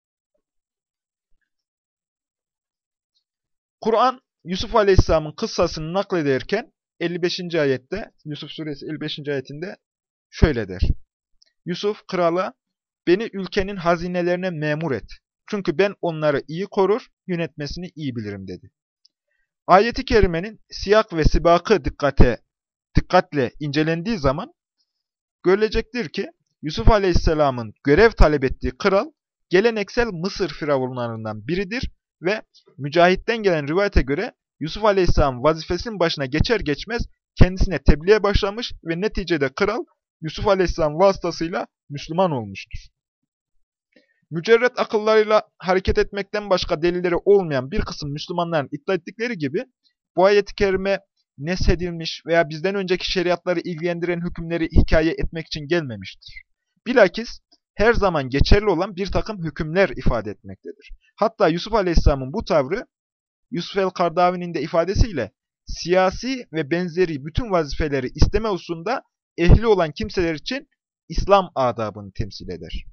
Kur'an, Yusuf Aleyhisselam'ın kıssasını naklederken elli beşinci ayette, Yusuf Suresi elli beşinci ayetinde şöyle der. Yusuf krala, beni ülkenin hazinelerine memur et. Çünkü ben onları iyi korur, yönetmesini iyi bilirim dedi. Ayet-i kerimenin siyak ve sibakı dikkate, dikkatle incelendiği zaman görülecektir ki Yusuf Aleyhisselam'ın görev talep ettiği kral geleneksel Mısır firavunlarından biridir ve Mücahit'ten gelen rivayete göre Yusuf Aleyhisselam vazifesinin başına geçer geçmez kendisine tebliğe başlamış ve neticede kral Yusuf Aleyhisselam vasıtasıyla Müslüman olmuştur. Mücerret akıllarıyla hareket etmekten başka delilleri olmayan bir kısım Müslümanların iddia ettikleri gibi, bu ayet-i kerime neshedilmiş veya bizden önceki şeriatları ilgilendiren hükümleri hikaye etmek için gelmemiştir. Bilakis her zaman geçerli olan bir takım hükümler ifade etmektedir. Hatta Yusuf Aleyhisselam'ın bu tavrı, Yusuf el-Kardavi'nin de ifadesiyle, siyasi ve benzeri bütün vazifeleri isteme hususunda ehli olan kimseler için İslam adabını temsil eder.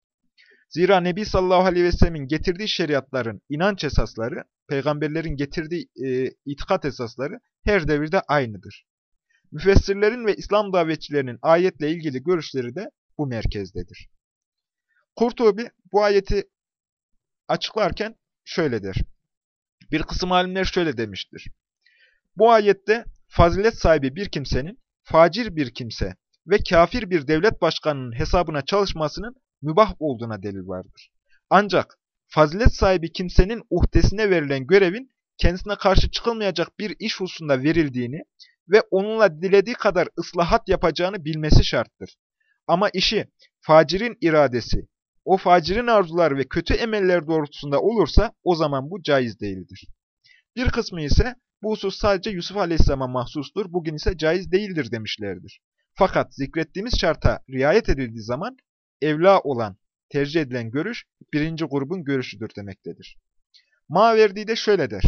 Zira Nebi sallallahu aleyhi ve sellemin getirdiği şeriatların inanç esasları, peygamberlerin getirdiği e, itikat esasları her devirde aynıdır. Müfessirlerin ve İslam davetçilerinin ayetle ilgili görüşleri de bu merkezdedir. Kurtubi bu ayeti açıklarken şöyle der. Bir kısım alimler şöyle demiştir. Bu ayette fazilet sahibi bir kimsenin, facir bir kimse ve kafir bir devlet başkanının hesabına çalışmasının mübah olduğuna delil vardır. Ancak fazilet sahibi kimsenin uhdesine verilen görevin kendisine karşı çıkılmayacak bir iş hususunda verildiğini ve onunla dilediği kadar ıslahat yapacağını bilmesi şarttır. Ama işi facirin iradesi, o facirin arzuları ve kötü emeller doğrultusunda olursa o zaman bu caiz değildir. Bir kısmı ise bu husus sadece Yusuf Aleyhisselam'a mahsustur, bugün ise caiz değildir demişlerdir. Fakat zikrettiğimiz şarta riayet edildiği zaman evla olan, tercih edilen görüş birinci grubun görüşüdür demektedir. Maverdi de şöyle der.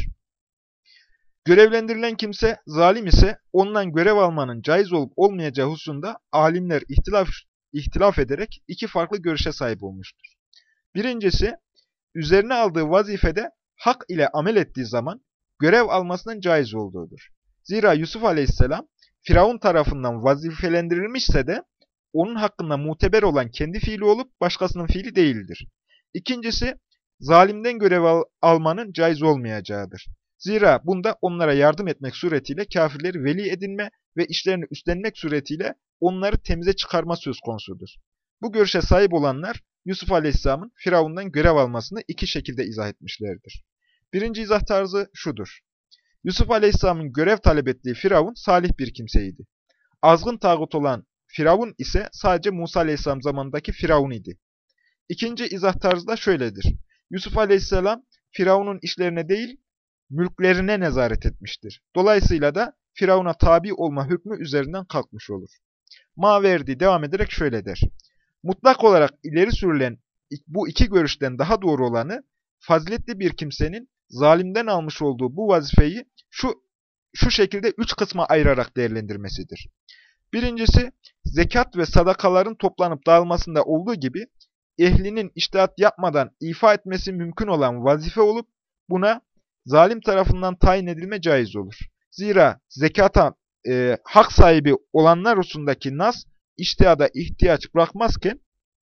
Görevlendirilen kimse zalim ise ondan görev almanın caiz olup olmayacağı hususunda alimler ihtilaf, ihtilaf ederek iki farklı görüşe sahip olmuştur. Birincisi, üzerine aldığı vazifede hak ile amel ettiği zaman görev almasının caiz olduğudur. Zira Yusuf Aleyhisselam Firavun tarafından vazifelendirilmişse de onun hakkında muteber olan kendi fiili olup başkasının fiili değildir. İkincisi, zalimden görev al almanın caiz olmayacağıdır. Zira bunda onlara yardım etmek suretiyle kafirleri veli edinme ve işlerini üstlenmek suretiyle onları temize çıkarma söz konusudur. Bu görüşe sahip olanlar Yusuf Aleyhisselam'ın Firavun'dan görev almasını iki şekilde izah etmişlerdir. Birinci izah tarzı şudur. Yusuf Aleyhisselam'ın görev talep ettiği Firavun salih bir kimseydi. Azgın tağut olan Firavun ise sadece Musa Aleyhisselam zamanındaki Firavun idi. İkinci izah tarzı da şöyledir. Yusuf Aleyhisselam Firavun'un işlerine değil, mülklerine nezaret etmiştir. Dolayısıyla da Firavun'a tabi olma hükmü üzerinden kalkmış olur. Maverdi devam ederek şöyle der. Mutlak olarak ileri sürülen bu iki görüşten daha doğru olanı, faziletli bir kimsenin zalimden almış olduğu bu vazifeyi şu, şu şekilde üç kısma ayırarak değerlendirmesidir. Birincisi, zekat ve sadakaların toplanıp dağılmasında olduğu gibi, ehlinin içtihat yapmadan ifa etmesi mümkün olan vazife olup, buna zalim tarafından tayin edilme caiz olur. Zira zekata e, hak sahibi olanlar hususundaki nas, içtihada ihtiyaç bırakmazken,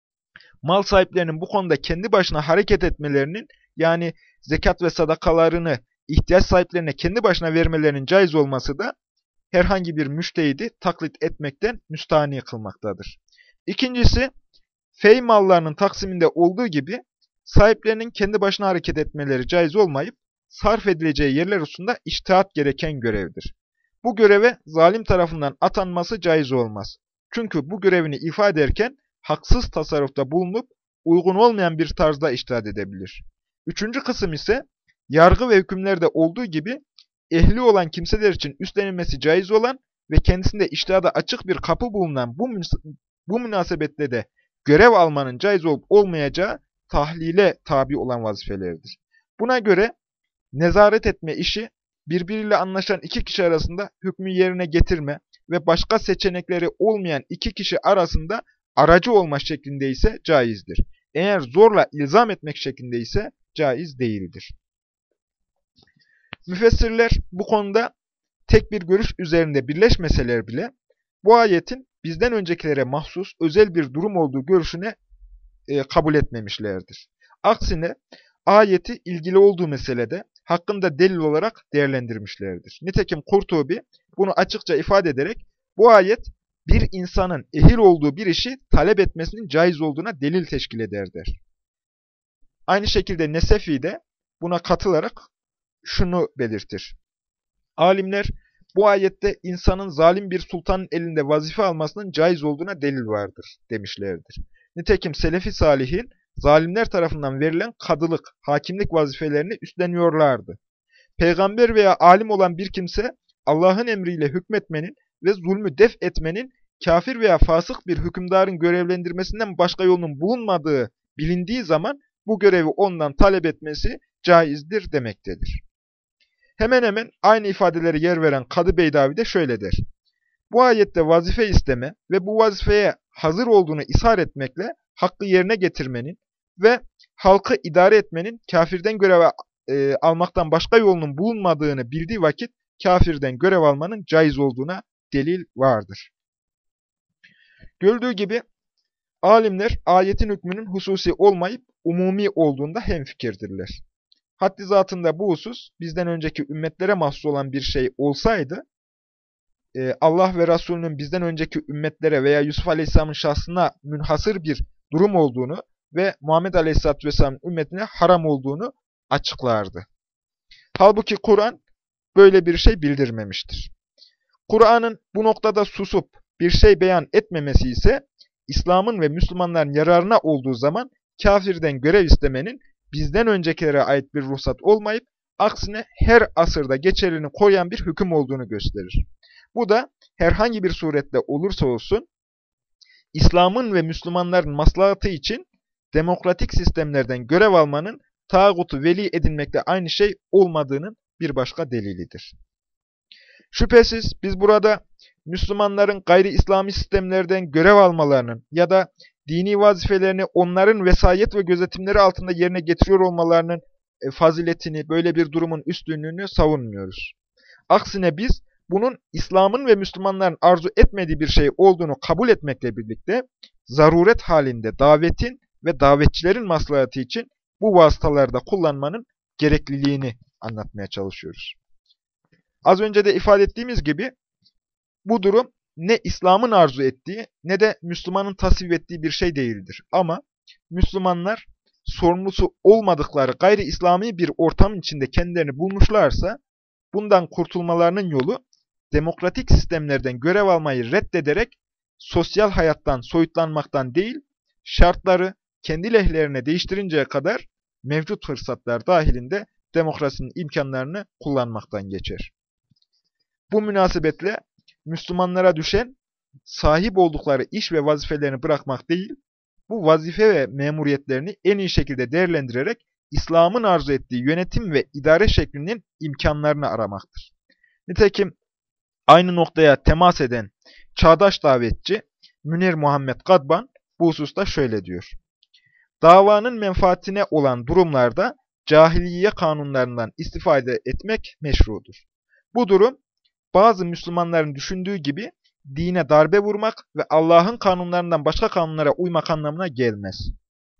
mal sahiplerinin bu konuda kendi başına hareket etmelerinin, yani zekat ve sadakalarını ihtiyaç sahiplerine kendi başına vermelerinin caiz olması da, herhangi bir müştehidi taklit etmekten müstahni kılmaktadır. İkincisi, fey mallarının taksiminde olduğu gibi, sahiplerinin kendi başına hareket etmeleri caiz olmayıp, sarf edileceği yerler hususunda içtihat gereken görevdir. Bu göreve zalim tarafından atanması caiz olmaz. Çünkü bu görevini ifade ederken haksız tasarrufta bulunup uygun olmayan bir tarzda içtihat edebilir. Üçüncü kısım ise yargı ve hükümlerde olduğu gibi ehli olan kimseler için üstlenilmesi caiz olan ve kendisinde içtihada açık bir kapı bulunan bu, bu münasebetle de görev almanın caiz olup olmayacağı tahlile tabi olan vazifelerdir. Buna göre nezaret etme işi birbiriyle anlaşan iki kişi arasında hükmü yerine getirme ve başka seçenekleri olmayan iki kişi arasında aracı olma şeklinde ise caizdir. Eğer zorla ilzam etmek şeklinde ise caiz değildir. Müfessirler bu konuda tek bir görüş üzerinde birleşmeseler bile bu ayetin bizden öncekilere mahsus özel bir durum olduğu görüşüne e, kabul etmemişlerdir. Aksine ayeti ilgili olduğu meselede hakkında delil olarak değerlendirmişlerdir. Nitekim Kurtubi bunu açıkça ifade ederek bu ayet bir insanın ehil olduğu bir işi talep etmesinin caiz olduğuna delil teşkil eder der. Aynı şekilde Nesefi de buna katılarak şunu belirtir. Alimler bu ayette insanın zalim bir sultanın elinde vazife almasının caiz olduğuna delil vardır demişlerdir. Nitekim Selefi Salihin zalimler tarafından verilen kadılık, hakimlik vazifelerini üstleniyorlardı. Peygamber veya alim olan bir kimse Allah'ın emriyle hükmetmenin ve zulmü def etmenin kafir veya fasık bir hükümdarın görevlendirmesinden başka yolunun bulunmadığı bilindiği zaman bu görevi ondan talep etmesi caizdir demektedir. Hemen hemen aynı ifadeleri yer veren Kadı Beydavi de şöyle der. Bu ayette vazife isteme ve bu vazifeye hazır olduğunu ishar etmekle hakkı yerine getirmenin ve halkı idare etmenin kafirden görev e, almaktan başka yolunun bulunmadığını bildiği vakit kafirden görev almanın caiz olduğuna delil vardır. Görüldüğü gibi alimler ayetin hükmünün hususi olmayıp umumi olduğunda hemfikirdirler. Haddi zatında bu husus bizden önceki ümmetlere mahsus olan bir şey olsaydı, Allah ve Resulünün bizden önceki ümmetlere veya Yusuf Aleyhisselam'ın şahsına münhasır bir durum olduğunu ve Muhammed Aleyhisselatü Vesselam'ın ümmetine haram olduğunu açıklardı. Halbuki Kur'an böyle bir şey bildirmemiştir. Kur'an'ın bu noktada susup bir şey beyan etmemesi ise İslam'ın ve Müslümanların yararına olduğu zaman kafirden görev istemenin bizden öncekilere ait bir ruhsat olmayıp aksine her asırda geçerliliğini koruyan bir hüküm olduğunu gösterir. Bu da herhangi bir surette olursa olsun İslam'ın ve Müslümanların maslahatı için demokratik sistemlerden görev almanın tağutu veli edinmekle aynı şey olmadığının bir başka delilidir. Şüphesiz biz burada Müslümanların gayri İslami sistemlerden görev almalarının ya da dini vazifelerini onların vesayet ve gözetimleri altında yerine getiriyor olmalarının faziletini, böyle bir durumun üstünlüğünü savunmuyoruz. Aksine biz bunun İslam'ın ve Müslümanların arzu etmediği bir şey olduğunu kabul etmekle birlikte zaruret halinde davetin ve davetçilerin maslahatı için bu vasıtalarda kullanmanın gerekliliğini anlatmaya çalışıyoruz. Az önce de ifade ettiğimiz gibi bu durum ne İslam'ın arzu ettiği ne de Müslümanın tasvip ettiği bir şey değildir. Ama Müslümanlar sorumlusu olmadıkları gayri İslami bir ortamın içinde kendilerini bulmuşlarsa bundan kurtulmalarının yolu demokratik sistemlerden görev almayı reddederek sosyal hayattan soyutlanmaktan değil, şartları kendi lehlerine değiştirinceye kadar mevcut fırsatlar dahilinde demokrasinin imkanlarını kullanmaktan geçer. Bu münasebetle Müslümanlara düşen sahip oldukları iş ve vazifelerini bırakmak değil, bu vazife ve memuriyetlerini en iyi şekilde değerlendirerek İslam'ın arzu ettiği yönetim ve idare şeklinin imkanlarını aramaktır. Nitekim aynı noktaya temas eden çağdaş davetçi Münir Muhammed Kadban bu hususta şöyle diyor. Davanın menfaatine olan durumlarda cahiliye kanunlarından istifade etmek meşrudur. Bu durum bazı Müslümanların düşündüğü gibi dine darbe vurmak ve Allah'ın kanunlarından başka kanunlara uymak anlamına gelmez.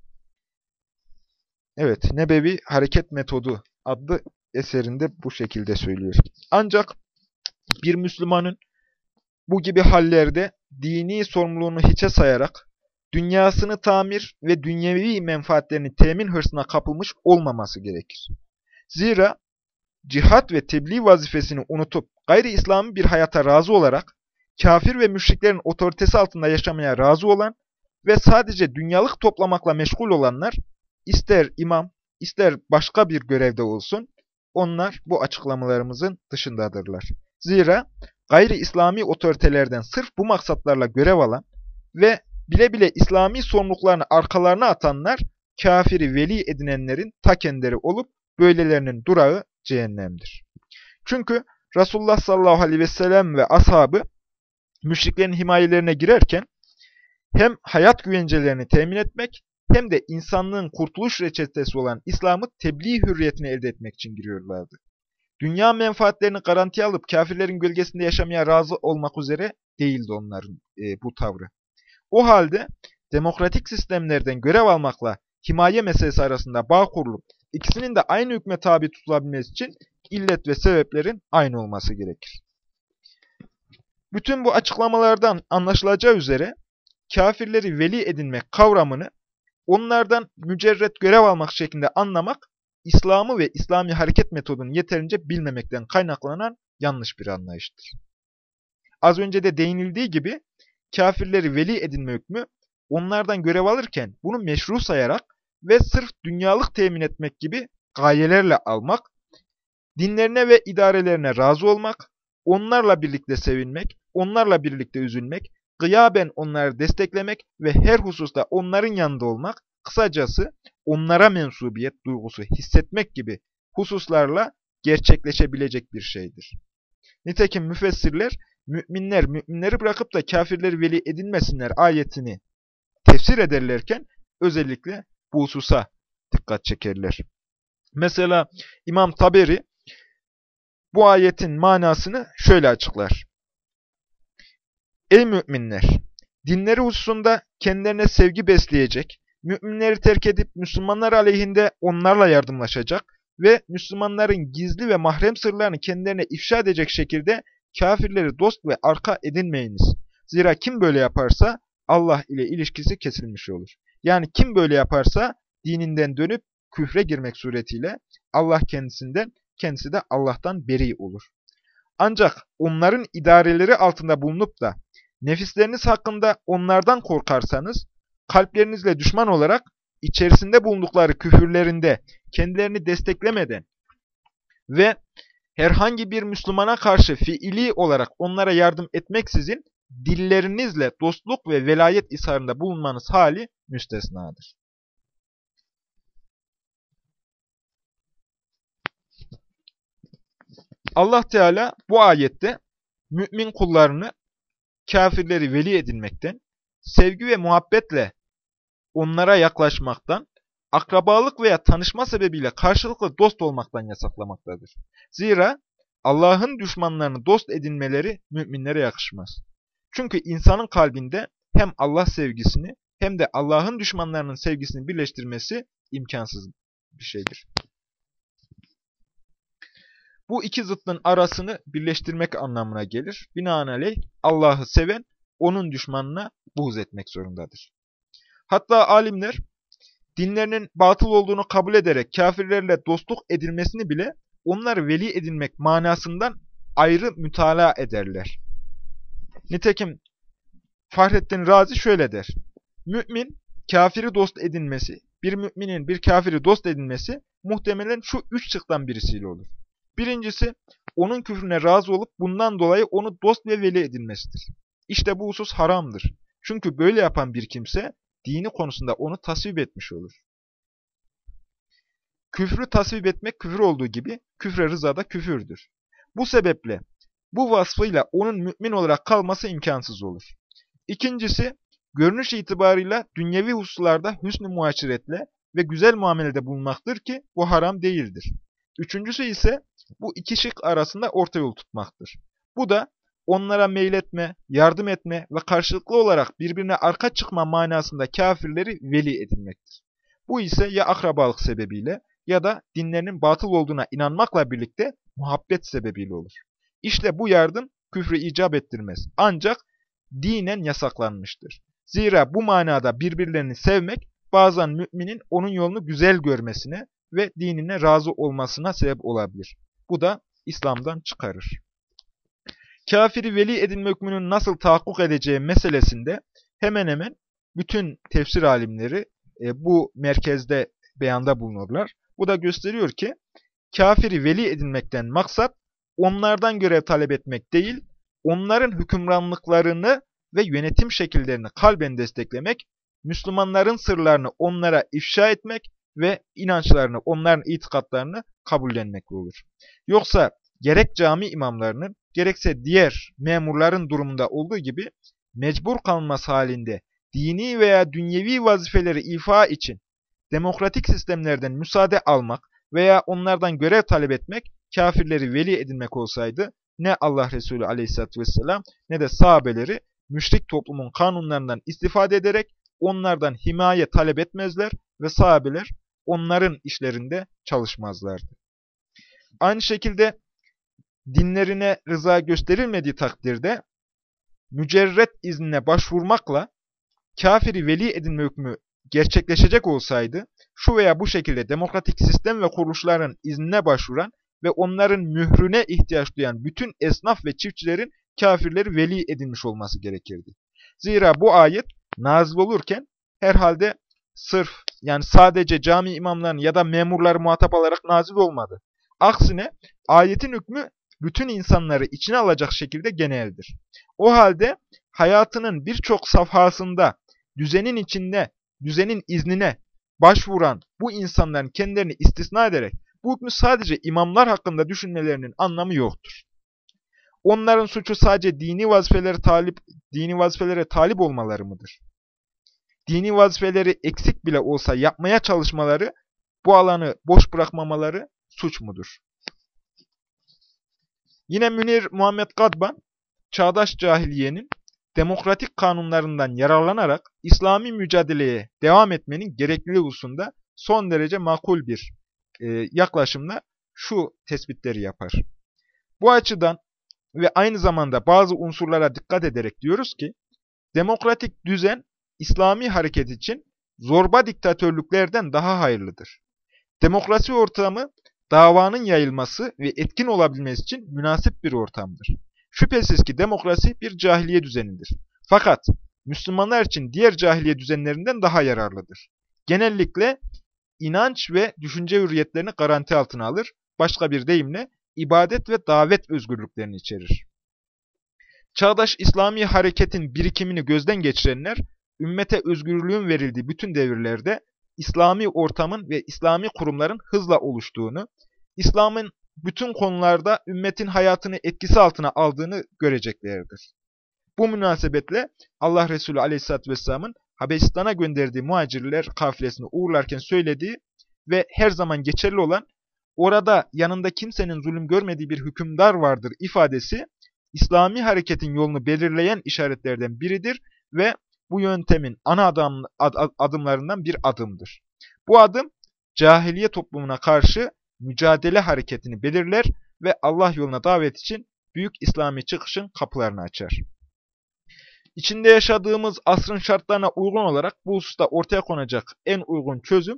Evet, Nebevi Hareket Metodu adlı eserinde bu şekilde söylüyor. Ancak bir Müslümanın bu gibi hallerde dini sorumluluğunu hiçe sayarak dünyasını tamir ve dünyevi menfaatlerini temin hırsına kapılmış olmaması gerekir. Zira cihat ve tebliğ vazifesini unutup gayri İslami bir hayata razı olarak kafir ve müşriklerin otoritesi altında yaşamaya razı olan ve sadece dünyalık toplamakla meşgul olanlar ister imam, ister başka bir görevde olsun, onlar bu açıklamalarımızın dışındadırlar. Zira gayri İslami otoritelerden sırf bu maksatlarla görev alan ve bile bile İslami sorumluluklarını arkalarına atanlar kafiri veli edinenlerin ta kendileri olup böylelerinin durağı cehennemdir. Çünkü Resulullah sallallahu aleyhi ve sellem ve ashabı müşriklerin himayelerine girerken hem hayat güvencelerini temin etmek hem de insanlığın kurtuluş reçetesi olan İslam'ı tebliğ hürriyetini elde etmek için giriyorlardı. Dünya menfaatlerini garantiye alıp kafirlerin gölgesinde yaşamaya razı olmak üzere değildi onların e, bu tavrı. O halde demokratik sistemlerden görev almakla himaye meselesi arasında bağ kurulup ikisinin de aynı hükme tabi tutulabilmesi için illet ve sebeplerin aynı olması gerekir. Bütün bu açıklamalardan anlaşılacağı üzere kafirleri veli edinmek kavramını onlardan mücerret görev almak şeklinde anlamak, İslam'ı ve İslami hareket metodunu yeterince bilmemekten kaynaklanan yanlış bir anlayıştır. Az önce de değinildiği gibi kafirleri veli edinme hükmü onlardan görev alırken bunu meşru sayarak ve sırf dünyalık temin etmek gibi gayelerle almak, dinlerine ve idarelerine razı olmak, onlarla birlikte sevinmek, onlarla birlikte üzülmek, gıyaben onları desteklemek ve her hususta onların yanında olmak, kısacası onlara mensubiyet duygusu hissetmek gibi hususlarla gerçekleşebilecek bir şeydir. Nitekim müfessirler, müminler müminleri bırakıp da kafirleri veli edinmesinler ayetini tefsir ederlerken özellikle bu hususa dikkat çekerler. Mesela İmam Taberi bu ayetin manasını şöyle açıklar. Ey müminler! Dinleri hususunda kendilerine sevgi besleyecek, müminleri terk edip Müslümanlar aleyhinde onlarla yardımlaşacak ve Müslümanların gizli ve mahrem sırlarını kendilerine ifşa edecek şekilde kafirleri dost ve arka edinmeyiniz. Zira kim böyle yaparsa Allah ile ilişkisi kesilmiş olur. Yani kim böyle yaparsa dininden dönüp küfre girmek suretiyle Allah kendisinden, kendisi de Allah'tan beri olur. Ancak onların idareleri altında bulunup da nefisleriniz hakkında onlardan korkarsanız, kalplerinizle düşman olarak içerisinde bulundukları küfürlerinde kendilerini desteklemeden ve herhangi bir Müslümana karşı fiili olarak onlara yardım etmeksizin dillerinizle dostluk ve velayet isharında bulunmanız hali müstesnadır. Allah Teala bu ayette mümin kullarını kafirleri veli edinmekten, sevgi ve muhabbetle onlara yaklaşmaktan, akrabalık veya tanışma sebebiyle karşılıklı dost olmaktan yasaklamaktadır. Zira Allah'ın düşmanlarını dost edinmeleri müminlere yakışmaz. Çünkü insanın kalbinde hem Allah sevgisini hem de Allah'ın düşmanlarının sevgisini birleştirmesi imkansız bir şeydir. Bu iki zıttın arasını birleştirmek anlamına gelir. Binaenaleyh Allah'ı seven, onun düşmanına buğz etmek zorundadır. Hatta alimler, dinlerinin batıl olduğunu kabul ederek kafirlerle dostluk edilmesini bile onları veli edinmek manasından ayrı mütalaa ederler. Nitekim Fahrettin Razi şöyle der. Mümin, kafiri dost edinmesi, bir müminin bir kafiri dost edinmesi muhtemelen şu üç çıktan birisiyle olur. Birincisi, onun küfrüne razı olup bundan dolayı onu dost ve veli edinmesidir. İşte bu husus haramdır. Çünkü böyle yapan bir kimse, dini konusunda onu tasvip etmiş olur. Küfrü tasvip etmek küfür olduğu gibi, küfre rıza da küfürdür. Bu sebeple, bu vasfıyla onun mümin olarak kalması imkansız olur. İkincisi, görünüş itibarıyla dünyevi hususlarda hüsnü muaşiretle ve güzel muamelede bulunmaktır ki bu haram değildir. Üçüncüsü ise bu iki şık arasında orta yol tutmaktır. Bu da onlara meyletme, yardım etme ve karşılıklı olarak birbirine arka çıkma manasında kafirleri veli edinmektir. Bu ise ya akrabalık sebebiyle ya da dinlerinin batıl olduğuna inanmakla birlikte muhabbet sebebiyle olur. İşte bu yardım küfrü icap ettirmez. Ancak dinen yasaklanmıştır. Zira bu manada birbirlerini sevmek bazen müminin onun yolunu güzel görmesine ve dinine razı olmasına sebep olabilir. Bu da İslam'dan çıkarır. Kafiri veli edinme hükmünün nasıl tahakkuk edeceği meselesinde hemen hemen bütün tefsir alimleri e, bu merkezde beyanda bulunurlar. Bu da gösteriyor ki kafiri veli edinmekten maksat onlardan görev talep etmek değil, onların hükümranlıklarını ve yönetim şekillerini kalben desteklemek, Müslümanların sırlarını onlara ifşa etmek ve inançlarını, onların itikatlarını kabullenmek olur. Yoksa gerek cami imamlarının, gerekse diğer memurların durumunda olduğu gibi mecbur kalması halinde dini veya dünyevi vazifeleri ifa için demokratik sistemlerden müsaade almak veya onlardan görev talep etmek kafirleri veli edinmek olsaydı ne Allah Resulü Aleyhisselatü vesselam ne de sahabeleri müşrik toplumun kanunlarından istifade ederek onlardan himaye talep etmezler ve sahabeler onların işlerinde çalışmazlardı. Aynı şekilde dinlerine rıza gösterilmediği takdirde mücerret iznine başvurmakla kafiri veli edinme hükmü gerçekleşecek olsaydı, şu veya bu şekilde demokratik sistem ve kuruluşların iznine başvuran ve onların mührüne ihtiyaç duyan bütün esnaf ve çiftçilerin kafirleri veli edinmiş olması gerekirdi. Zira bu ayet nazil olurken herhalde sırf yani sadece cami imamlarını ya da memurları muhatap alarak nazil olmadı. Aksine ayetin hükmü bütün insanları içine alacak şekilde geneldir. O halde hayatının birçok safhasında düzenin içinde, düzenin iznine başvuran bu insanların kendilerini istisna ederek bu hükmü sadece imamlar hakkında düşünmelerinin anlamı yoktur. Onların suçu sadece dini vazifelere talip, dini vazifelere talip olmaları mıdır? Dini vazifeleri eksik bile olsa yapmaya çalışmaları, bu alanı boş bırakmamaları suç mudur? Yine Münir Muhammed Gadban, çağdaş cahiliyenin demokratik kanunlarından yararlanarak İslami mücadeleye devam etmenin gerekliliği hususunda son derece makul bir e, yaklaşımla şu tespitleri yapar. Bu açıdan ve aynı zamanda bazı unsurlara dikkat ederek diyoruz ki, demokratik düzen İslami hareket için zorba diktatörlüklerden daha hayırlıdır. Demokrasi ortamı davanın yayılması ve etkin olabilmesi için münasip bir ortamdır. Şüphesiz ki demokrasi bir cahiliye düzenidir. Fakat Müslümanlar için diğer cahiliye düzenlerinden daha yararlıdır. Genellikle inanç ve düşünce hürriyetlerini garanti altına alır. Başka bir deyimle ibadet ve davet özgürlüklerini içerir. Çağdaş İslami hareketin birikimini gözden geçirenler, ümmete özgürlüğün verildiği bütün devirlerde İslami ortamın ve İslami kurumların hızla oluştuğunu, İslam'ın bütün konularda ümmetin hayatını etkisi altına aldığını göreceklerdir. Bu münasebetle Allah Resulü Aleyhisselatü Vesselam'ın Habeşistan'a gönderdiği muhacirler kafilesini uğurlarken söylediği ve her zaman geçerli olan orada yanında kimsenin zulüm görmediği bir hükümdar vardır ifadesi, İslami hareketin yolunu belirleyen işaretlerden biridir ve bu yöntemin ana adım, ad, adımlarından bir adımdır. Bu adım cahiliye toplumuna karşı mücadele hareketini belirler ve Allah yoluna davet için büyük İslami çıkışın kapılarını açar. İçinde yaşadığımız asrın şartlarına uygun olarak bu hususta ortaya konacak en uygun çözüm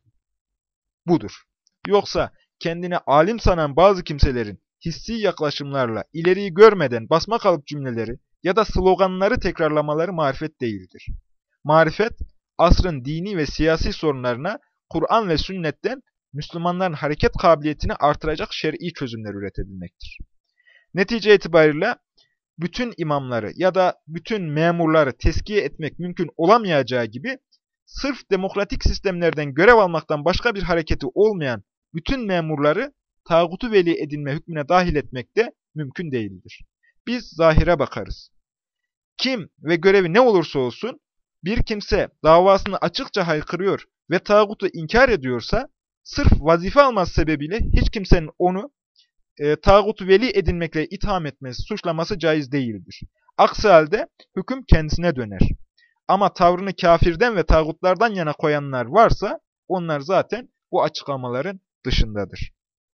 budur. Yoksa kendine alim sanan bazı kimselerin hissi yaklaşımlarla ileriyi görmeden basma kalıp cümleleri ya da sloganları tekrarlamaları marifet değildir. Marifet, asrın dini ve siyasi sorunlarına Kur'an ve sünnetten Müslümanların hareket kabiliyetini artıracak şer'i çözümler üretebilmektir. Netice itibariyle bütün imamları ya da bütün memurları tezkiye etmek mümkün olamayacağı gibi, sırf demokratik sistemlerden görev almaktan başka bir hareketi olmayan bütün memurları tağutu veli edinme hükmüne dahil etmek de mümkün değildir. Biz zahire bakarız. Kim ve görevi ne olursa olsun, bir kimse davasını açıkça haykırıyor ve tağutu inkar ediyorsa, sırf vazife alması sebebiyle hiç kimsenin onu e, tağutu veli edinmekle itham etmesi, suçlaması caiz değildir. Aksi halde hüküm kendisine döner. Ama tavrını kafirden ve tağutlardan yana koyanlar varsa, onlar zaten bu açıklamaların dışındadır.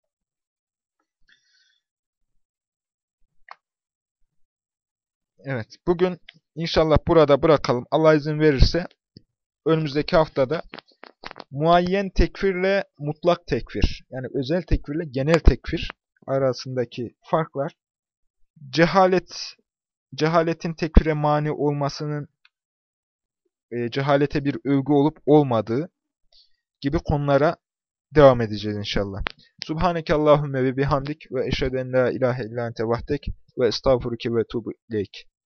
Evet, bugün inşallah burada bırakalım. Allah izin verirse önümüzdeki haftada muayyen tekfirle mutlak tekfir, yani özel tekfirle genel tekfir arasındaki farklar, cehalet, cehaletin tekfire mani olmasının e, cehalete bir övgü olup olmadığı gibi konulara devam edeceğiz inşallah. Subhaneke Allahümme ve bihamdik ve eşhedü en la ilahe illa ente vahdek ve estağfuruke ve tubu ileyk.